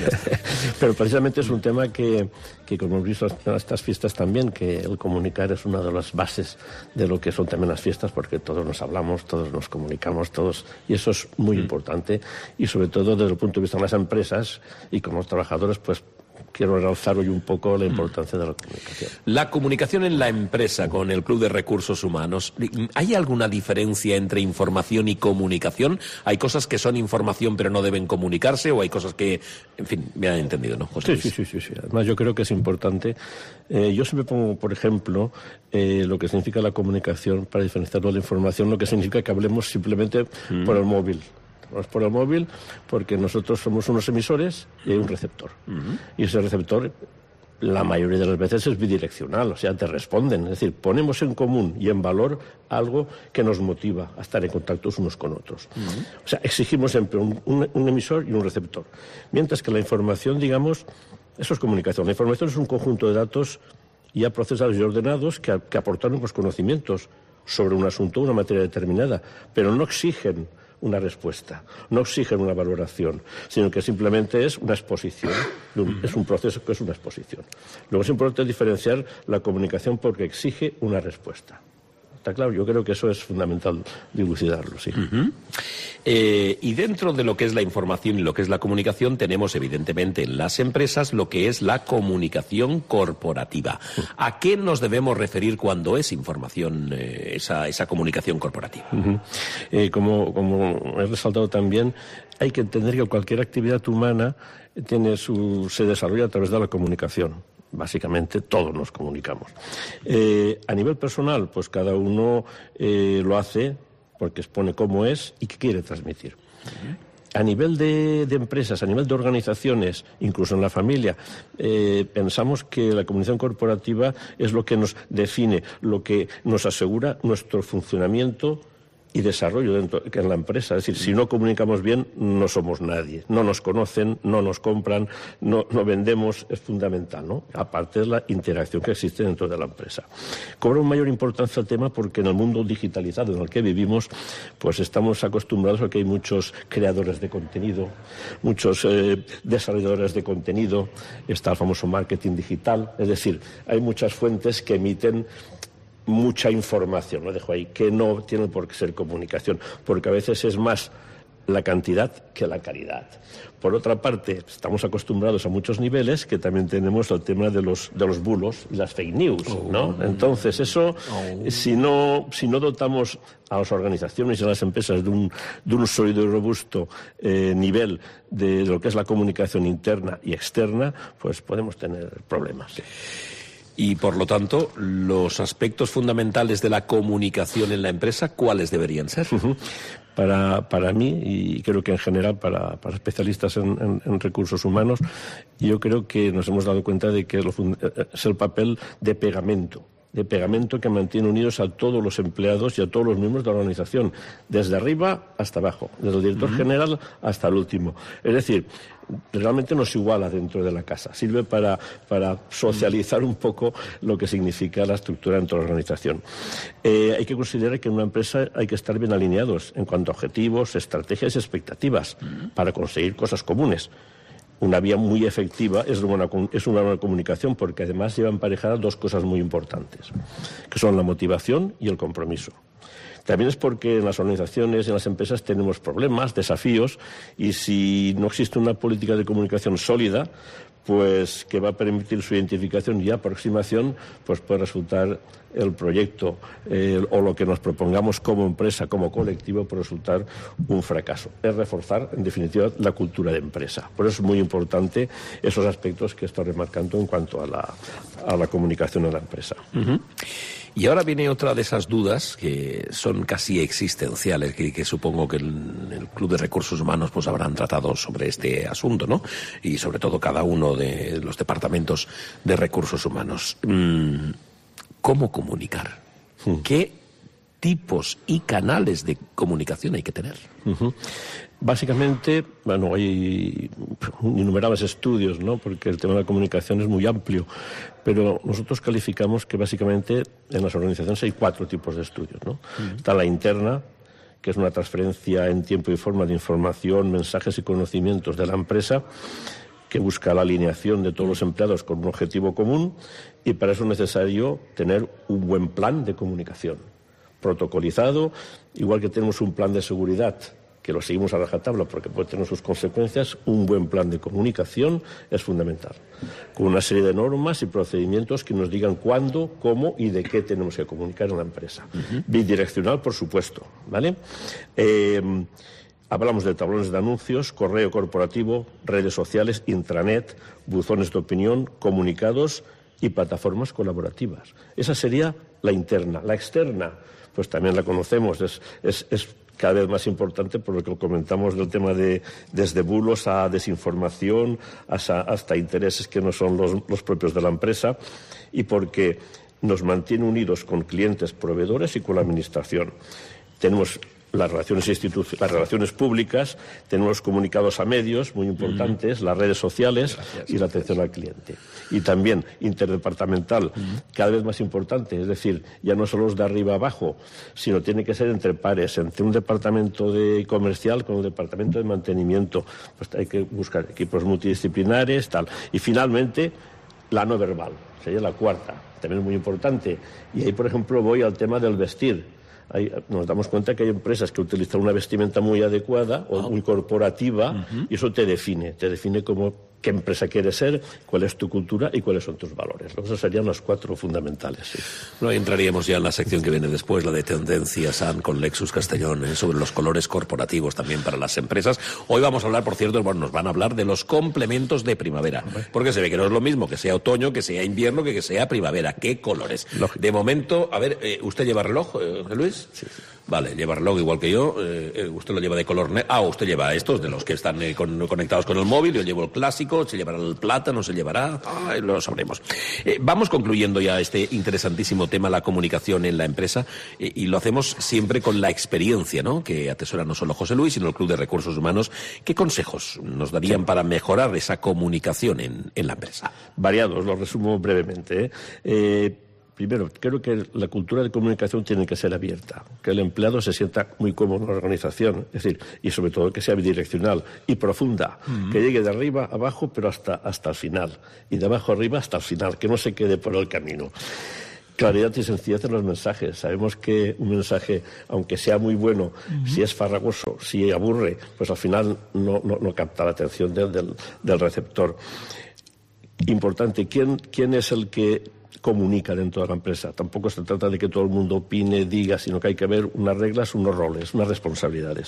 S10: Pero precisamente es un tema que, que como hemos visto en estas fiestas también, que el comunicar es una de las bases de lo que son también las fiestas, porque todos nos hablamos, todos nos comunicamos, todos, y eso es muy mm. importante, y sobre todo desde el punto de vista de las empresas y como los trabajadores, pues quiero realzar hoy un poco la importancia de la comunicación.
S3: La comunicación en la empresa con el Club de Recursos Humanos, ¿hay alguna diferencia entre información y comunicación? ¿Hay cosas que son información pero no deben comunicarse, o hay cosas que, en fin, me han entendido, ¿no, José Luis?
S10: Sí, sí, sí, sí, sí. Además, yo creo que es importante. Eh, yo siempre pongo, por ejemplo, eh, lo que significa la comunicación para diferenciarlo de la información, lo que significa que hablemos simplemente mm. por el móvil. Por el móvil, porque nosotros somos unos emisores y hay un receptor. Uh-huh. Y ese receptor, la mayoría de las veces, es bidireccional, o sea, te responden. Es decir, ponemos en común y en valor algo que nos motiva a estar en contacto unos con otros. Uh-huh. O sea, exigimos siempre un, un, un emisor y un receptor. Mientras que la información, digamos, eso es comunicación. La información es un conjunto de datos ya procesados y ordenados que, que aportan unos conocimientos sobre un asunto, una materia determinada, pero no exigen una respuesta, no exigen una valoración, sino que simplemente es una exposición, es un proceso que es una exposición. Luego es importante diferenciar la comunicación porque exige una respuesta. Está claro, yo creo que eso es fundamental dilucidarlo, sí. Uh-huh.
S3: Eh, y dentro de lo que es la información y lo que es la comunicación, tenemos evidentemente en las empresas lo que es la comunicación corporativa. ¿A qué nos debemos referir cuando es información, eh, esa, esa comunicación corporativa?
S10: Uh-huh. eh, como, como he resaltado también, hay que entender que cualquier actividad humana tiene su, se desarrolla a través de la comunicación. Básicamente todos nos comunicamos. Eh, a nivel personal, pues cada uno eh, lo hace porque expone cómo es y qué quiere transmitir. Uh-huh. A nivel de, de empresas, a nivel de organizaciones, incluso en la familia, eh, pensamos que la comunicación corporativa es lo que nos define, lo que nos asegura nuestro funcionamiento y desarrollo dentro en la empresa. Es decir, si no comunicamos bien, no somos nadie. No nos conocen, no nos compran, no, no vendemos, es fundamental, ¿no? Aparte de la interacción que existe dentro de la empresa. Cobra una mayor importancia el tema porque en el mundo digitalizado en el que vivimos, pues estamos acostumbrados a que hay muchos creadores de contenido, muchos eh, desarrolladores de contenido, está el famoso marketing digital, es decir, hay muchas fuentes que emiten mucha información, lo dejo ahí, que no tiene por qué ser comunicación, porque a veces es más la cantidad que la calidad. Por otra parte, estamos acostumbrados a muchos niveles que también tenemos el tema de los de los bulos y las fake news, ¿no? Entonces, eso, si no si no dotamos a las organizaciones y a las empresas de un, de un sólido y robusto eh, nivel de, de lo que es la comunicación interna y externa, pues podemos tener problemas.
S3: Y, por lo tanto, los aspectos fundamentales de la comunicación en la empresa, ¿cuáles deberían ser?
S10: Uh-huh. Para, para mí, y creo que en general para, para especialistas en, en, en recursos humanos, yo creo que nos hemos dado cuenta de que lo, es el papel de pegamento. de pegamento que mantiene unidos a todos los empleados y a todos los miembros de la organización, desde arriba hasta abajo, desde el director uh-huh. general hasta el último. Es decir, realmente nos iguala dentro de la casa, sirve para, para socializar un poco lo que significa la estructura dentro de la organización. Eh, hay que considerar que en una empresa hay que estar bien alineados en cuanto a objetivos, estrategias y expectativas uh-huh. para conseguir cosas comunes. Una vía muy efectiva es una, es una buena comunicación porque además lleva emparejadas dos cosas muy importantes, que son la motivación y el compromiso. También es porque en las organizaciones y en las empresas tenemos problemas, desafíos, y si no existe una política de comunicación sólida, pues que va a permitir su identificación y aproximación, pues puede resultar el proyecto eh, o lo que nos propongamos como empresa, como colectivo, puede resultar un fracaso. Es reforzar, en definitiva, la cultura de empresa. Por eso es muy importante esos aspectos que estoy remarcando en cuanto a la, a la comunicación en la empresa.
S3: Uh-huh. Y ahora viene otra de esas dudas que son casi existenciales, que, que supongo que el, el Club de Recursos Humanos pues habrán tratado sobre este asunto, ¿no? Y sobre todo cada uno de los departamentos de recursos humanos. Mm, ¿Cómo comunicar? Hmm. ¿Qué tipos y canales de comunicación hay que tener?
S10: Uh-huh. Básicamente, bueno, hay innumerables estudios, ¿no? Porque el tema de la comunicación es muy amplio, pero nosotros calificamos que básicamente en las organizaciones hay cuatro tipos de estudios, ¿no? Uh-huh. Está la interna, que es una transferencia en tiempo y forma de información, mensajes y conocimientos de la empresa, que busca la alineación de todos los empleados con un objetivo común, y para eso es necesario tener un buen plan de comunicación, protocolizado, igual que tenemos un plan de seguridad que lo seguimos a rajatabla porque puede tener sus consecuencias, un buen plan de comunicación es fundamental, con una serie de normas y procedimientos que nos digan cuándo, cómo y de qué tenemos que comunicar en la empresa. Uh-huh. Bidireccional, por supuesto, ¿vale? Eh, hablamos de tablones de anuncios, correo corporativo, redes sociales, intranet, buzones de opinión, comunicados y plataformas colaborativas. Esa sería la interna. La externa, pues también la conocemos, es... es, es cada vez más importante por lo que comentamos del tema de desde bulos a desinformación, hasta, hasta intereses que no son los, los propios de la empresa, y porque nos mantiene unidos con clientes, proveedores y con la administración. Tenemos las relaciones institucionales, las relaciones públicas, tenemos comunicados a medios muy importantes, mm. las redes sociales Gracias. Y la atención al cliente. Y también interdepartamental, mm. cada vez más importante, es decir, ya no solo es de arriba abajo, sino tiene que ser entre pares, entre un departamento de comercial con el departamento de mantenimiento. Pues hay que buscar equipos multidisciplinares, tal. Y finalmente, la no verbal, sería la cuarta, también es muy importante. Y ahí, por ejemplo, voy al tema del vestir. Hay, nos damos cuenta que hay empresas que utilizan una vestimenta muy adecuada o muy corporativa, uh-huh. y eso te define, te define como qué empresa quieres ser, cuál es tu cultura y cuáles son tus valores. Esos serían los cuatro fundamentales. Sí.
S3: No entraríamos ya en la sección que viene después, la de tendencias S A N con Lexus Castellón, ¿eh? sobre los colores corporativos también para las empresas. Hoy vamos a hablar, por cierto, bueno, nos van a hablar de los complementos de primavera, porque se ve que no es lo mismo que sea otoño, que sea invierno, que que sea primavera. ¿Qué colores? Lógico. De momento, a ver, eh, ¿usted lleva reloj, eh, José Luis? Sí, sí. Vale, lleva reloj igual que yo. Eh, usted lo lleva de color negro. Ah, usted lleva estos, de los que están eh, con, conectados con el móvil. Yo llevo el clásico. ¿Se llevará el plata? ¿No se llevará? Ah, lo sabremos. Eh, vamos concluyendo ya este interesantísimo tema, la comunicación en la empresa. Eh, y lo hacemos siempre con la experiencia, ¿no?, que atesora no solo José Luis, sino el Club de Recursos Humanos. ¿Qué consejos nos darían sí. para mejorar esa comunicación en, en la empresa?
S10: Variados, lo resumo brevemente. ¿eh? Eh, Primero, creo que la cultura de comunicación tiene que ser abierta, que el empleado se sienta muy cómodo en la organización, es decir, y sobre todo que sea bidireccional y profunda, uh-huh. que llegue de arriba a abajo, pero hasta, hasta el final, y de abajo arriba hasta el final, que no se quede por el camino. Claridad y sencillez en los mensajes. Sabemos que un mensaje, aunque sea muy bueno, uh-huh. si es farragoso, si aburre, pues al final no, no, no capta la atención del, del, del receptor. Importante, ¿quién, quién es el que comunica dentro de la empresa? Tampoco se trata de que todo el mundo opine, diga, sino que hay que ver unas reglas, unos roles, unas responsabilidades.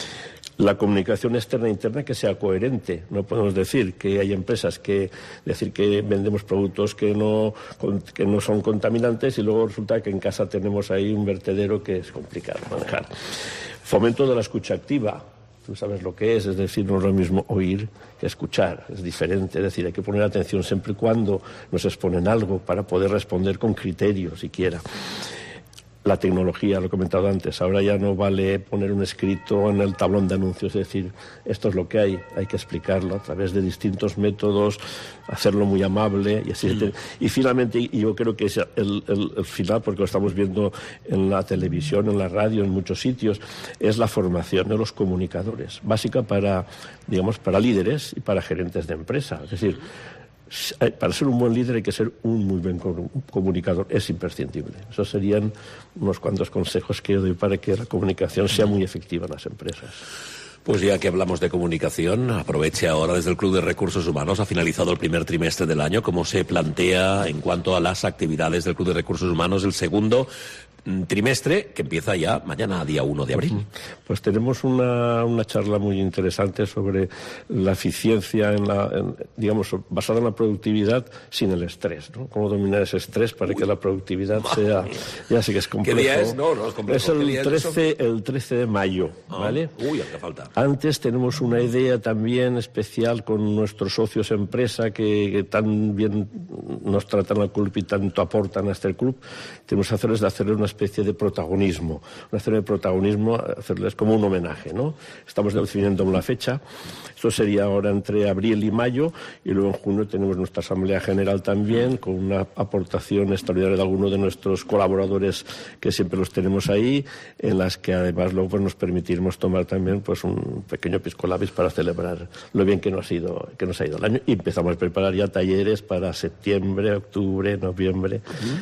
S10: La comunicación externa e interna que sea coherente. No podemos decir que hay empresas que decir que vendemos productos que no, que no son contaminantes y luego resulta que en casa tenemos ahí un vertedero que es complicado manejar. Fomento de la escucha activa. Tú sabes lo que es, es decir, no es lo mismo oír que escuchar, es diferente, es decir, hay que poner atención siempre y cuando nos exponen algo para poder responder con criterio, siquiera. La tecnología, lo he comentado antes, ahora ya no vale poner un escrito en el tablón de anuncios, es decir, esto es lo que hay, hay que explicarlo a través de distintos métodos, hacerlo muy amable y así. Mm. Y finalmente, y yo creo que es el, el, el final, porque lo estamos viendo en la televisión, en la radio, en muchos sitios, es la formación de los comunicadores, básica para, digamos, para líderes y para gerentes de empresa, es decir, para ser un buen líder hay que ser un muy buen comunicador, es imprescindible. Esos serían unos cuantos consejos que yo doy para que la comunicación sea muy efectiva en las empresas.
S3: Pues ya que hablamos de comunicación, aproveche ahora desde el Club de Recursos Humanos, ha finalizado el primer trimestre del año, ¿cómo se plantea en cuanto a las actividades del Club de Recursos Humanos el segundo trimestre, que empieza ya mañana, día uno de abril?
S10: Pues tenemos una, una charla muy interesante sobre la eficiencia, en la, en, digamos, basada en la productividad sin el estrés, ¿no? Cómo dominar ese estrés para Uy, que la productividad sea... Ya sé que es complejo.
S3: ¿Qué día es? No, no es complejo.
S10: Es el trece, el trece de mayo, ah, ¿vale?
S3: Uy, hace falta.
S10: Antes tenemos una idea también especial con nuestros socios empresa que, que tan bien nos tratan al club y tanto aportan a este club. Tenemos que hacerles de hacerle una especie de protagonismo, una especie de protagonismo, hacerles como un homenaje, ¿no? Estamos definiendo la fecha. Esto sería ahora entre abril y mayo, y luego en junio tenemos nuestra Asamblea General también, con una aportación extraordinaria de algunos de nuestros colaboradores que siempre los tenemos ahí, en las que además luego pues, nos permitiremos tomar también pues un pequeño pisco labis para celebrar lo bien que nos ha ido, que nos ha ido el año, y empezamos a preparar ya talleres para septiembre, octubre, noviembre. Uh-huh.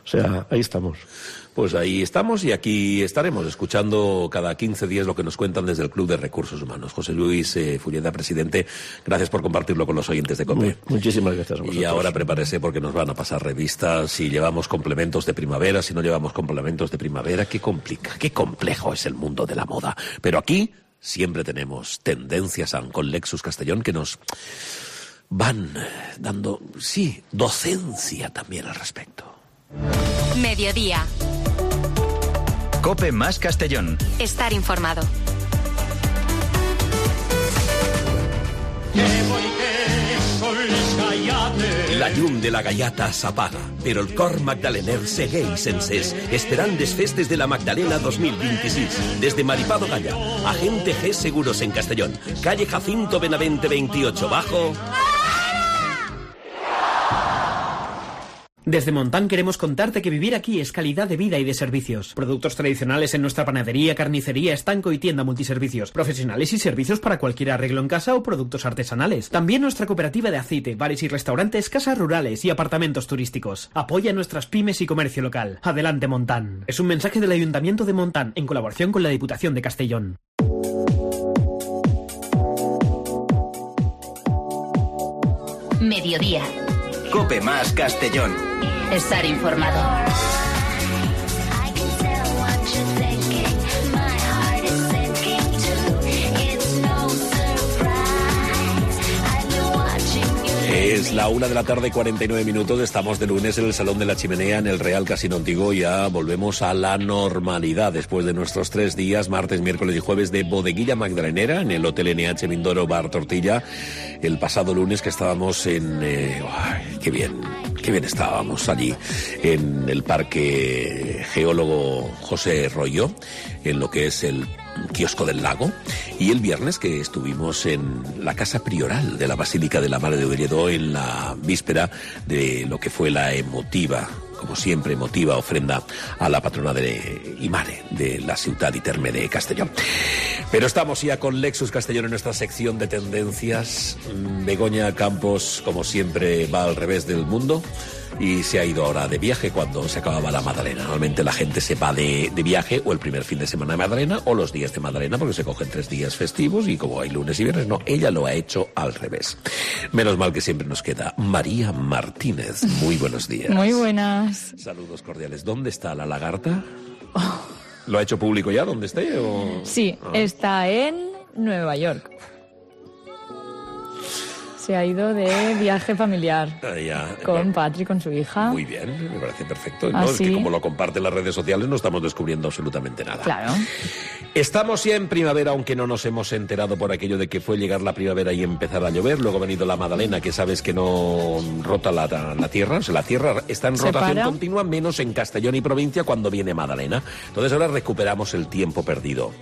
S10: O sea, ahí estamos.
S3: Pues ahí estamos y aquí estaremos escuchando cada quince días lo que nos cuentan desde el Club de Recursos Humanos. José Luis eh, Fulleda, presidente, gracias por compartirlo con los oyentes de COPE.
S10: Muchísimas gracias a vosotros.
S3: Y ahora prepárese porque nos van a pasar revistas, si llevamos complementos de primavera, si no llevamos complementos de primavera, qué complica, qué complejo es el mundo de la moda. Pero aquí siempre tenemos Tendencias con Lexus Castellón que nos van dando, sí, docencia también al respecto.
S1: Mediodía.
S8: COPE más Castellón.
S1: Estar informado.
S2: La llum de la gallata s'apaga, però el cor magdalener segueix encès, esperant les festes de la Magdalena dos mil vint-i-sis. Desde Maripado Galla, Agente G Seguros en Castellón, calle Jacinto Benavente veintiocho bajo.
S11: Desde Montán queremos contarte que vivir aquí es calidad de vida y de servicios. Productos tradicionales en nuestra panadería, carnicería, estanco y tienda multiservicios. Profesionales y servicios para cualquier arreglo en casa o productos artesanales. También nuestra cooperativa de aceite, bares y restaurantes, casas rurales y apartamentos turísticos. Apoya nuestras pymes y comercio local. Adelante Montán. Es un mensaje del Ayuntamiento de Montán en colaboración con la Diputación de Castellón.
S1: Mediodía.
S8: COPE más Castellón.
S1: Estar informado.
S3: Es la una de la tarde, cuarenta y nueve minutos. Estamos de lunes en el Salón de la Chimenea, en el Real Casino Antiguo. Ya volvemos a la normalidad después de nuestros tres días, martes, miércoles y jueves, de bodeguilla magdalenera en el Hotel N H Mindoro Bar Tortilla. El pasado lunes que estábamos en... Eh, ¡ay, qué bien! Qué bien estábamos allí en el Parque Geólogo José Royo, en lo que es el Kiosco del Lago, y el viernes que estuvimos en la Casa Prioral de la Basílica de la Mare de Oviedo en la víspera de lo que fue la emotiva, como siempre, emotiva ofrenda a la patrona de Imare, de la ciudad y terme de Castellón. Pero estamos ya con Lexus Castellón en nuestra sección de tendencias. Begoña Campos, como siempre, va al revés del mundo y se ha ido ahora de viaje cuando se acababa la Magdalena. Normalmente la gente se va de, de viaje o el primer fin de semana de Magdalena o los días de Magdalena porque se cogen tres días festivos y como hay lunes y viernes, no, ella lo ha hecho al revés. Menos mal que siempre nos queda María Martínez. Muy buenos días.
S12: Muy buenas.
S3: Saludos cordiales. ¿Dónde está la lagarta? Oh. ¿Lo ha hecho público ya? ¿Dónde esté? O...
S12: Sí, ah. Está en Nueva York. Se ha ido de viaje familiar
S3: ah, ya.
S12: con Patri, con su hija.
S3: Muy bien, me parece perfecto. ¿No?
S12: ¿Ah,
S3: es
S12: sí?
S3: que como lo comparten las redes sociales no estamos descubriendo absolutamente nada.
S12: Claro.
S3: Estamos ya en primavera, aunque no nos hemos enterado por aquello de que fue llegar la primavera y empezar a llover. Luego ha venido la Magdalena, que sabes que no rota la, la tierra. O sea, la tierra está en rotación
S12: para.
S3: continua, menos en Castellón y provincia cuando viene Magdalena. Entonces ahora recuperamos el tiempo perdido.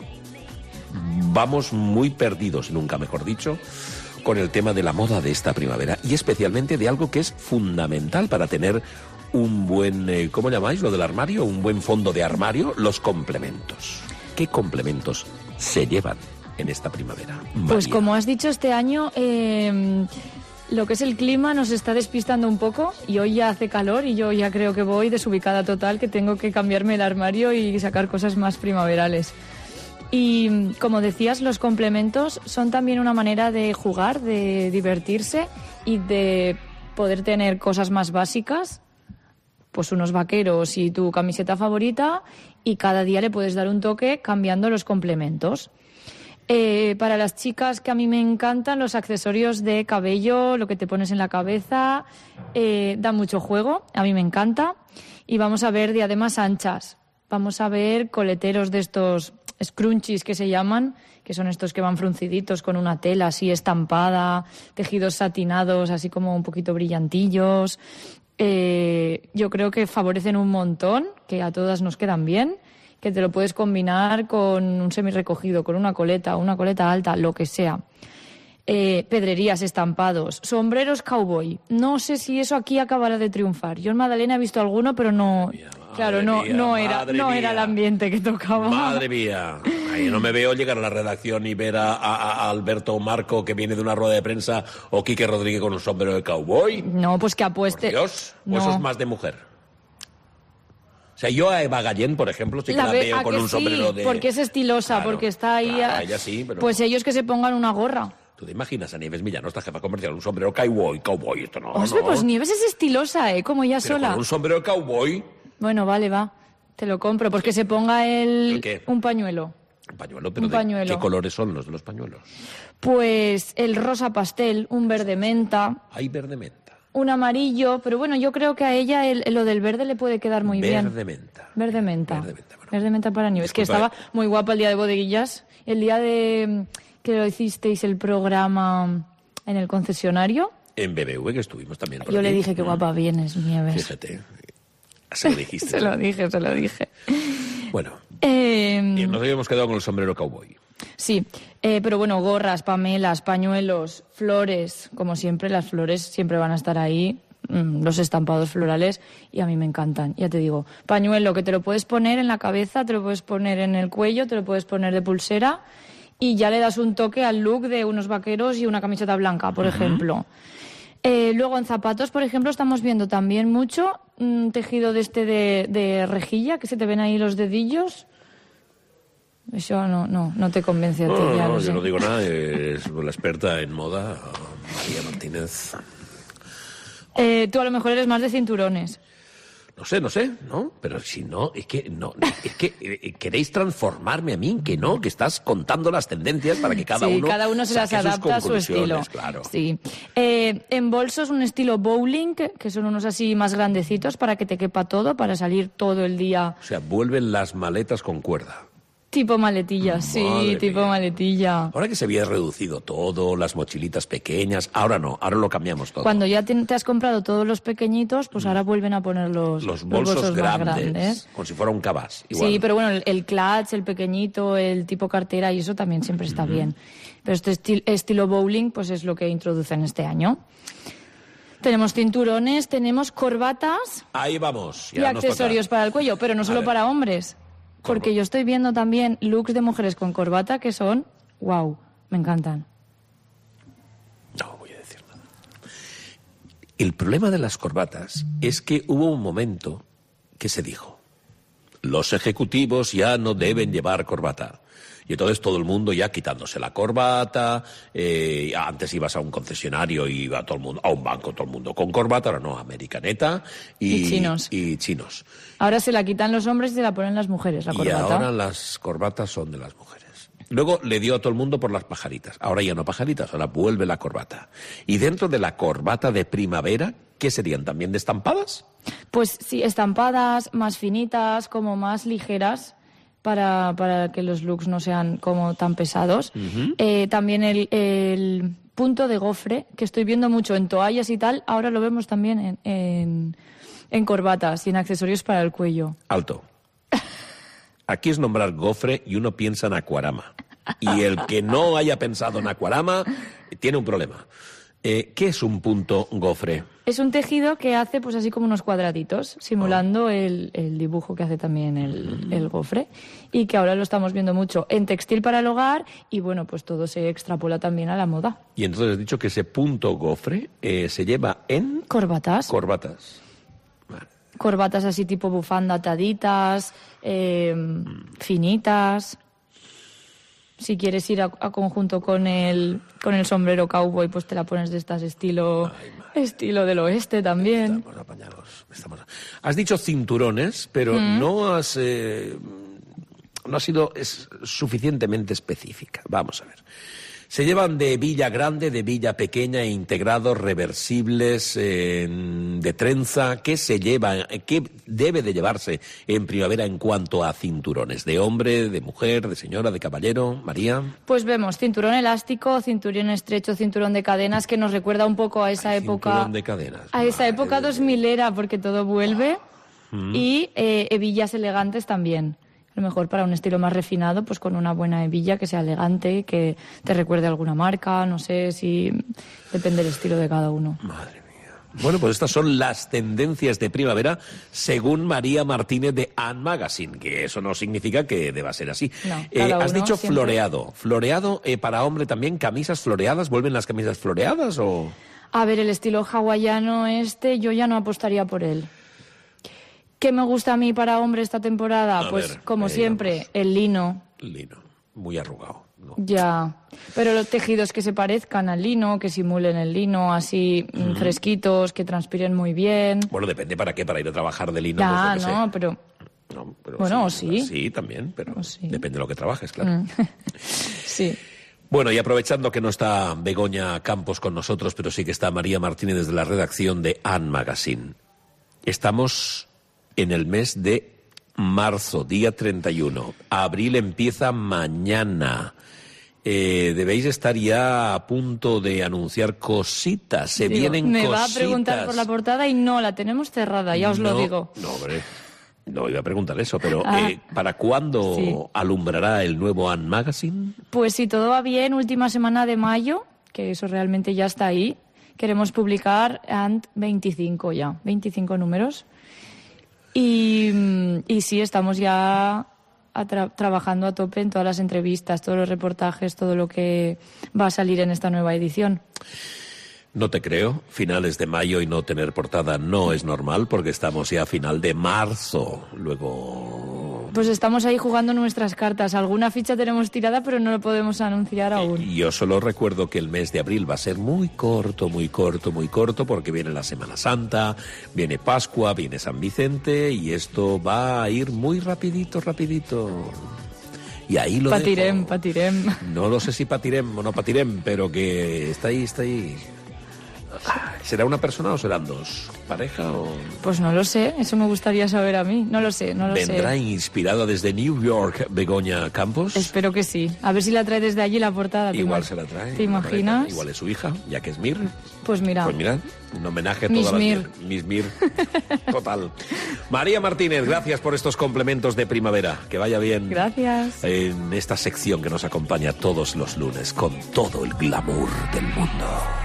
S3: Vamos muy perdidos, nunca mejor dicho, con el tema de la moda de esta primavera y especialmente de algo que es fundamental para tener un buen, eh, ¿cómo llamáis lo del armario? Un buen fondo de armario, los complementos. ¿Qué complementos se llevan en esta primavera, María?
S12: Pues como has dicho, este año eh, lo que es el clima nos está despistando un poco y hoy ya hace calor y yo ya creo que voy desubicada total, que tengo que cambiarme el armario y sacar cosas más primaverales. Y como decías, los complementos son también una manera de jugar, de divertirse y de poder tener cosas más básicas, pues unos vaqueros y tu camiseta favorita, y cada día le puedes dar un toque cambiando los complementos. Eh, para las chicas, que a mí me encantan los accesorios de cabello, lo que te pones en la cabeza, eh, da mucho juego, a mí me encanta. Y vamos a ver diademas anchas, vamos a ver coleteros de estos scrunchies que se llaman, que son estos que van frunciditos con una tela así estampada, tejidos satinados así como un poquito brillantillos. Eh, yo creo que favorecen un montón, que a todas nos quedan bien, que te lo puedes combinar con un semirrecogido, con una coleta, una coleta alta, lo que sea. Eh, pedrerías, estampados, sombreros cowboy. No sé si eso aquí acabará de triunfar. Yo en Magdalena he visto alguno, pero no... Mía, claro, no, mía, no, era, no era el ambiente que tocaba.
S3: Madre mía. Ay, no me veo llegar a la redacción y ver a, a, a Alberto Marco, que viene de una rueda de prensa, o Quique Rodríguez con un sombrero de cowboy.
S12: No, pues que apueste.
S3: ¿Por Dios? ¿O
S12: no.
S3: eso es más de mujer? sea, yo a Eva Gallén, por ejemplo, sí que la, la
S12: ve,
S3: veo con un
S12: sí,
S3: sombrero de...
S12: porque es estilosa, claro, porque está ahí...
S3: Claro,
S12: a...
S3: ella sí, pero...
S12: Pues ellos que se pongan una gorra.
S3: ¿Tú te imaginas a Nieves Millán, nuestra jefa comercial, un sombrero cowboy, cowboy, esto no,
S12: Osbe,
S3: no.
S12: Pues Nieves es estilosa, ¿eh? Como ella
S3: pero
S12: sola.
S3: Con un sombrero cowboy...
S12: Bueno, vale, va. Te lo compro. Pues que se ponga el...
S3: ¿El qué?
S12: Un pañuelo.
S3: Un pañuelo, pero
S12: un
S3: ¿de
S12: pañuelo.
S3: qué colores son los de los pañuelos?
S12: Pues el rosa pastel, un verde menta.
S3: Hay verde menta.
S12: Un amarillo, pero bueno, yo creo que a ella el, lo del verde le puede quedar muy
S3: verde
S12: bien.
S3: Menta.
S12: Verde menta.
S3: Verde menta. Bueno.
S12: Verde menta para Nieves. Que
S3: Disculpa,
S12: estaba muy guapa el día de bodeguillas. El día de que lo hicisteis el programa en el concesionario.
S3: En B B V, que estuvimos también. Por
S12: yo
S3: aquí.
S12: le dije que guapa vienes, Nieves.
S3: Fíjate. Se lo dijiste.
S12: Se lo dije, se lo dije.
S3: Bueno.
S12: Eh...
S3: Y nos habíamos quedado con el sombrero cowboy.
S12: Sí, eh, pero bueno, gorras, pamelas, pañuelos, flores, como siempre, las flores siempre van a estar ahí, mmm, los estampados florales, y a mí me encantan. Ya te digo, pañuelo que te lo puedes poner en la cabeza, te lo puedes poner en el cuello, te lo puedes poner de pulsera, y ya le das un toque al look de unos vaqueros y una camiseta blanca, por uh-huh. ejemplo. Eh, luego en zapatos, por ejemplo, estamos viendo también mucho un tejido de este de, de rejilla, que se te ven ahí los dedillos. Eso no, no, no te convence a ti.
S3: No,
S12: ya
S3: no,
S12: lo
S3: yo
S12: sé.
S3: no digo nada, es la experta en moda, María Martínez.
S12: Eh, tú a lo mejor eres más de cinturones.
S3: No sé, no sé, ¿no? Pero si no, es que no, es que eh, queréis transformarme a mí, que no, que estás contando las tendencias para que cada
S12: sí,
S3: uno
S12: cada uno se las adapta a su estilo.
S3: Claro.
S12: Sí. Eh, en bolsos un estilo bowling, que, que son unos así más grandecitos para que te quepa todo, para salir todo el día.
S3: O sea, vuelven las maletas con cuerda.
S12: Tipo maletilla, sí,
S3: Madre
S12: tipo
S3: mía.
S12: maletilla.
S3: Ahora que se había reducido todo, las mochilitas pequeñas, ahora no, ahora lo cambiamos todo.
S12: Cuando ya te, te has comprado todos los pequeñitos, pues ahora vuelven a poner los,
S3: los bolsos,
S12: los bolsos
S3: grandes,
S12: más grandes.
S3: como si fuera un cabas. Igual.
S12: Sí, pero bueno, el, el clutch, el pequeñito, el tipo cartera y eso también siempre está uh-huh. bien. Pero este esti- estilo bowling, pues es lo que introducen este año. Tenemos cinturones, tenemos corbatas.
S3: Ahí vamos.
S12: Y accesorios para el cuello, pero no solo para hombres. Porque yo estoy viendo también looks de mujeres con corbata que son, wow, me encantan.
S3: No voy a decir nada. El problema de las corbatas es que hubo un momento que se dijo, los ejecutivos ya no deben llevar corbata. Y entonces todo el mundo ya quitándose la corbata, eh, antes ibas a un concesionario y iba todo el mundo, a un banco todo el mundo con corbata, ahora no, americaneta y,
S12: y chinos.
S3: Y chinos.
S12: Ahora se la quitan los hombres y se la ponen las mujeres, la corbata.
S3: Y ahora las corbatas son de las mujeres. Luego le dio a todo el mundo por las pajaritas. Ahora ya no pajaritas, ahora vuelve la corbata. Y dentro de la corbata de primavera, ¿qué serían? ¿También de estampadas?
S12: Pues sí, estampadas, más finitas, como más ligeras. Para, para que los looks no sean como tan pesados. Uh-huh. Eh, también el, el punto de gofre, que estoy viendo mucho en toallas y tal, ahora lo vemos también en, en, en corbatas y en accesorios para el cuello.
S3: Alto. Aquí es nombrar gofre y uno piensa en acuarama. Y el que no haya pensado en acuarama tiene un problema. Eh, ¿Qué es un punto gofre?
S12: Es un tejido que hace pues así como unos cuadraditos, simulando oh. el, el dibujo que hace también el, mm. el gofre, y que ahora lo estamos viendo mucho en textil para el hogar, y bueno, pues todo se extrapola también a la moda.
S3: Y entonces has dicho que ese punto gofre eh, se lleva en...
S12: Corbatas.
S3: Corbatas. Vale.
S12: Corbatas así tipo bufanda ataditas, eh, mm. finitas... Si quieres ir a, a conjunto con el con el sombrero cowboy, pues te la pones de estas estilo Ay, estilo del oeste también.
S3: Estamos apañados. Estamos... Has dicho cinturones, pero mm. no has eh, no has sido es, suficientemente específica. Vamos a ver. Se llevan de villa grande, de villa pequeña, integrados, reversibles, eh, de trenza. ¿Qué se lleva, qué debe de llevarse en primavera en cuanto a cinturones? ¿De hombre, de mujer, de señora, de caballero? María.
S12: Pues vemos cinturón elástico, cinturón estrecho, cinturón de cadenas, que nos recuerda un poco a esa
S3: Ay,
S12: época.
S3: Cinturón de cadenas.
S12: A esa época dos milera, porque todo vuelve.
S3: Mm.
S12: Y eh, hebillas elegantes también. A lo mejor para un estilo más refinado, pues con una buena hebilla que sea elegante, que te recuerde a alguna marca, no sé si... Depende del estilo de cada uno.
S3: Madre mía. Bueno, pues estas son las tendencias de primavera según María Martínez de Ann Magazine, que eso no significa que deba ser así.
S12: No,
S3: eh, has dicho
S12: siempre...
S3: floreado. ¿Floreado eh, para hombre también? ¿Camisas floreadas? ¿Vuelven las camisas floreadas o...?
S12: A ver, el estilo hawaiano este, yo ya no apostaría por él. ¿Qué me gusta a mí para hombre esta temporada?
S3: A
S12: pues
S3: ver,
S12: como
S3: veamos.
S12: siempre, el lino.
S3: Lino, muy arrugado. ¿no?
S12: Ya, pero los tejidos que se parezcan al lino, que simulen el lino, así mm. fresquitos, que transpiren muy bien.
S3: Bueno, depende para qué, para ir a trabajar de lino.
S12: Ya,
S3: pues, yo qué
S12: no,
S3: sé.
S12: pero...
S3: No, pero
S12: bueno,
S3: sí.
S12: sí.
S3: Sí, también, pero
S12: sí.
S3: depende de lo que trabajes, claro.
S12: Mm. Sí.
S3: Bueno, y aprovechando que no está Begoña Campos con nosotros, pero sí que está María Martínez desde la redacción de Ann Magazine. Estamos en el mes de marzo, día treinta y uno. Abril empieza mañana. Eh, debéis estar ya a punto de anunciar cositas. Se
S12: Digo,
S3: vienen
S12: me
S3: cositas.
S12: va a preguntar por la portada y no, la tenemos cerrada, ya os
S3: no,
S12: lo digo.
S3: No, hombre. No iba a preguntar eso, pero
S12: Ah,
S3: eh, ¿para cuándo
S12: sí.
S3: alumbrará el nuevo Ann Magazine?
S12: Pues si todo va bien, última semana de mayo, que eso realmente ya está ahí, queremos publicar Ant veinticinco ya, veinticinco números. Y, y sí, estamos ya a tra- trabajando a tope en todas las entrevistas, todos los reportajes, todo lo que va a salir en esta nueva edición.
S3: No te creo. Finales de mayo y no tener portada no es normal porque estamos ya a final de marzo. Luego...
S12: Pues estamos ahí jugando nuestras cartas. Alguna ficha tenemos tirada, pero no lo podemos anunciar aún.
S3: Y yo solo recuerdo que el mes de abril va a ser muy corto, muy corto, muy corto porque viene la Semana Santa, viene Pascua, viene San Vicente y esto va a ir muy rapidito, rapidito. Y ahí lo
S12: Patirem,
S3: dejo.
S12: patirem.
S3: No lo sé si patirem o no patirem, pero que está ahí, está ahí. ¿Será una persona o serán dos? ¿Pareja o...?
S12: Pues no lo sé, eso me gustaría saber a mí. No lo sé, no lo sé.
S3: ¿Vendrá inspirada desde New York Begoña Campos?
S12: Espero que sí. A ver si la trae desde allí la portada. ¿te
S3: Igual
S12: imag-
S3: se la trae.
S12: ¿Te imaginas?
S3: Igual es su hija, ya que es Mir.
S12: Pues mira.
S3: Pues mira, un homenaje a
S12: Miss
S3: todas las
S12: Mir.
S3: Mir. Miss Mir. Total. María Martínez, gracias por estos complementos de primavera. Que vaya bien.
S12: Gracias.
S3: En esta sección que nos acompaña todos los lunes con todo el glamour del mundo.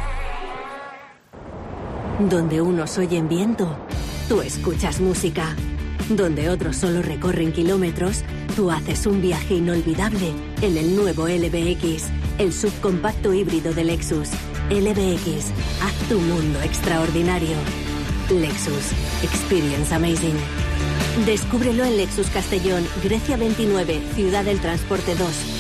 S13: Donde unos oyen viento, tú escuchas música. Donde otros solo recorren kilómetros, tú haces un viaje inolvidable en el nuevo L B X, el subcompacto híbrido de Lexus. L B X, haz tu mundo extraordinario. Lexus, experience amazing. Descúbrelo en Lexus Castellón, Grecia veintinueve, Ciudad del Transporte dos.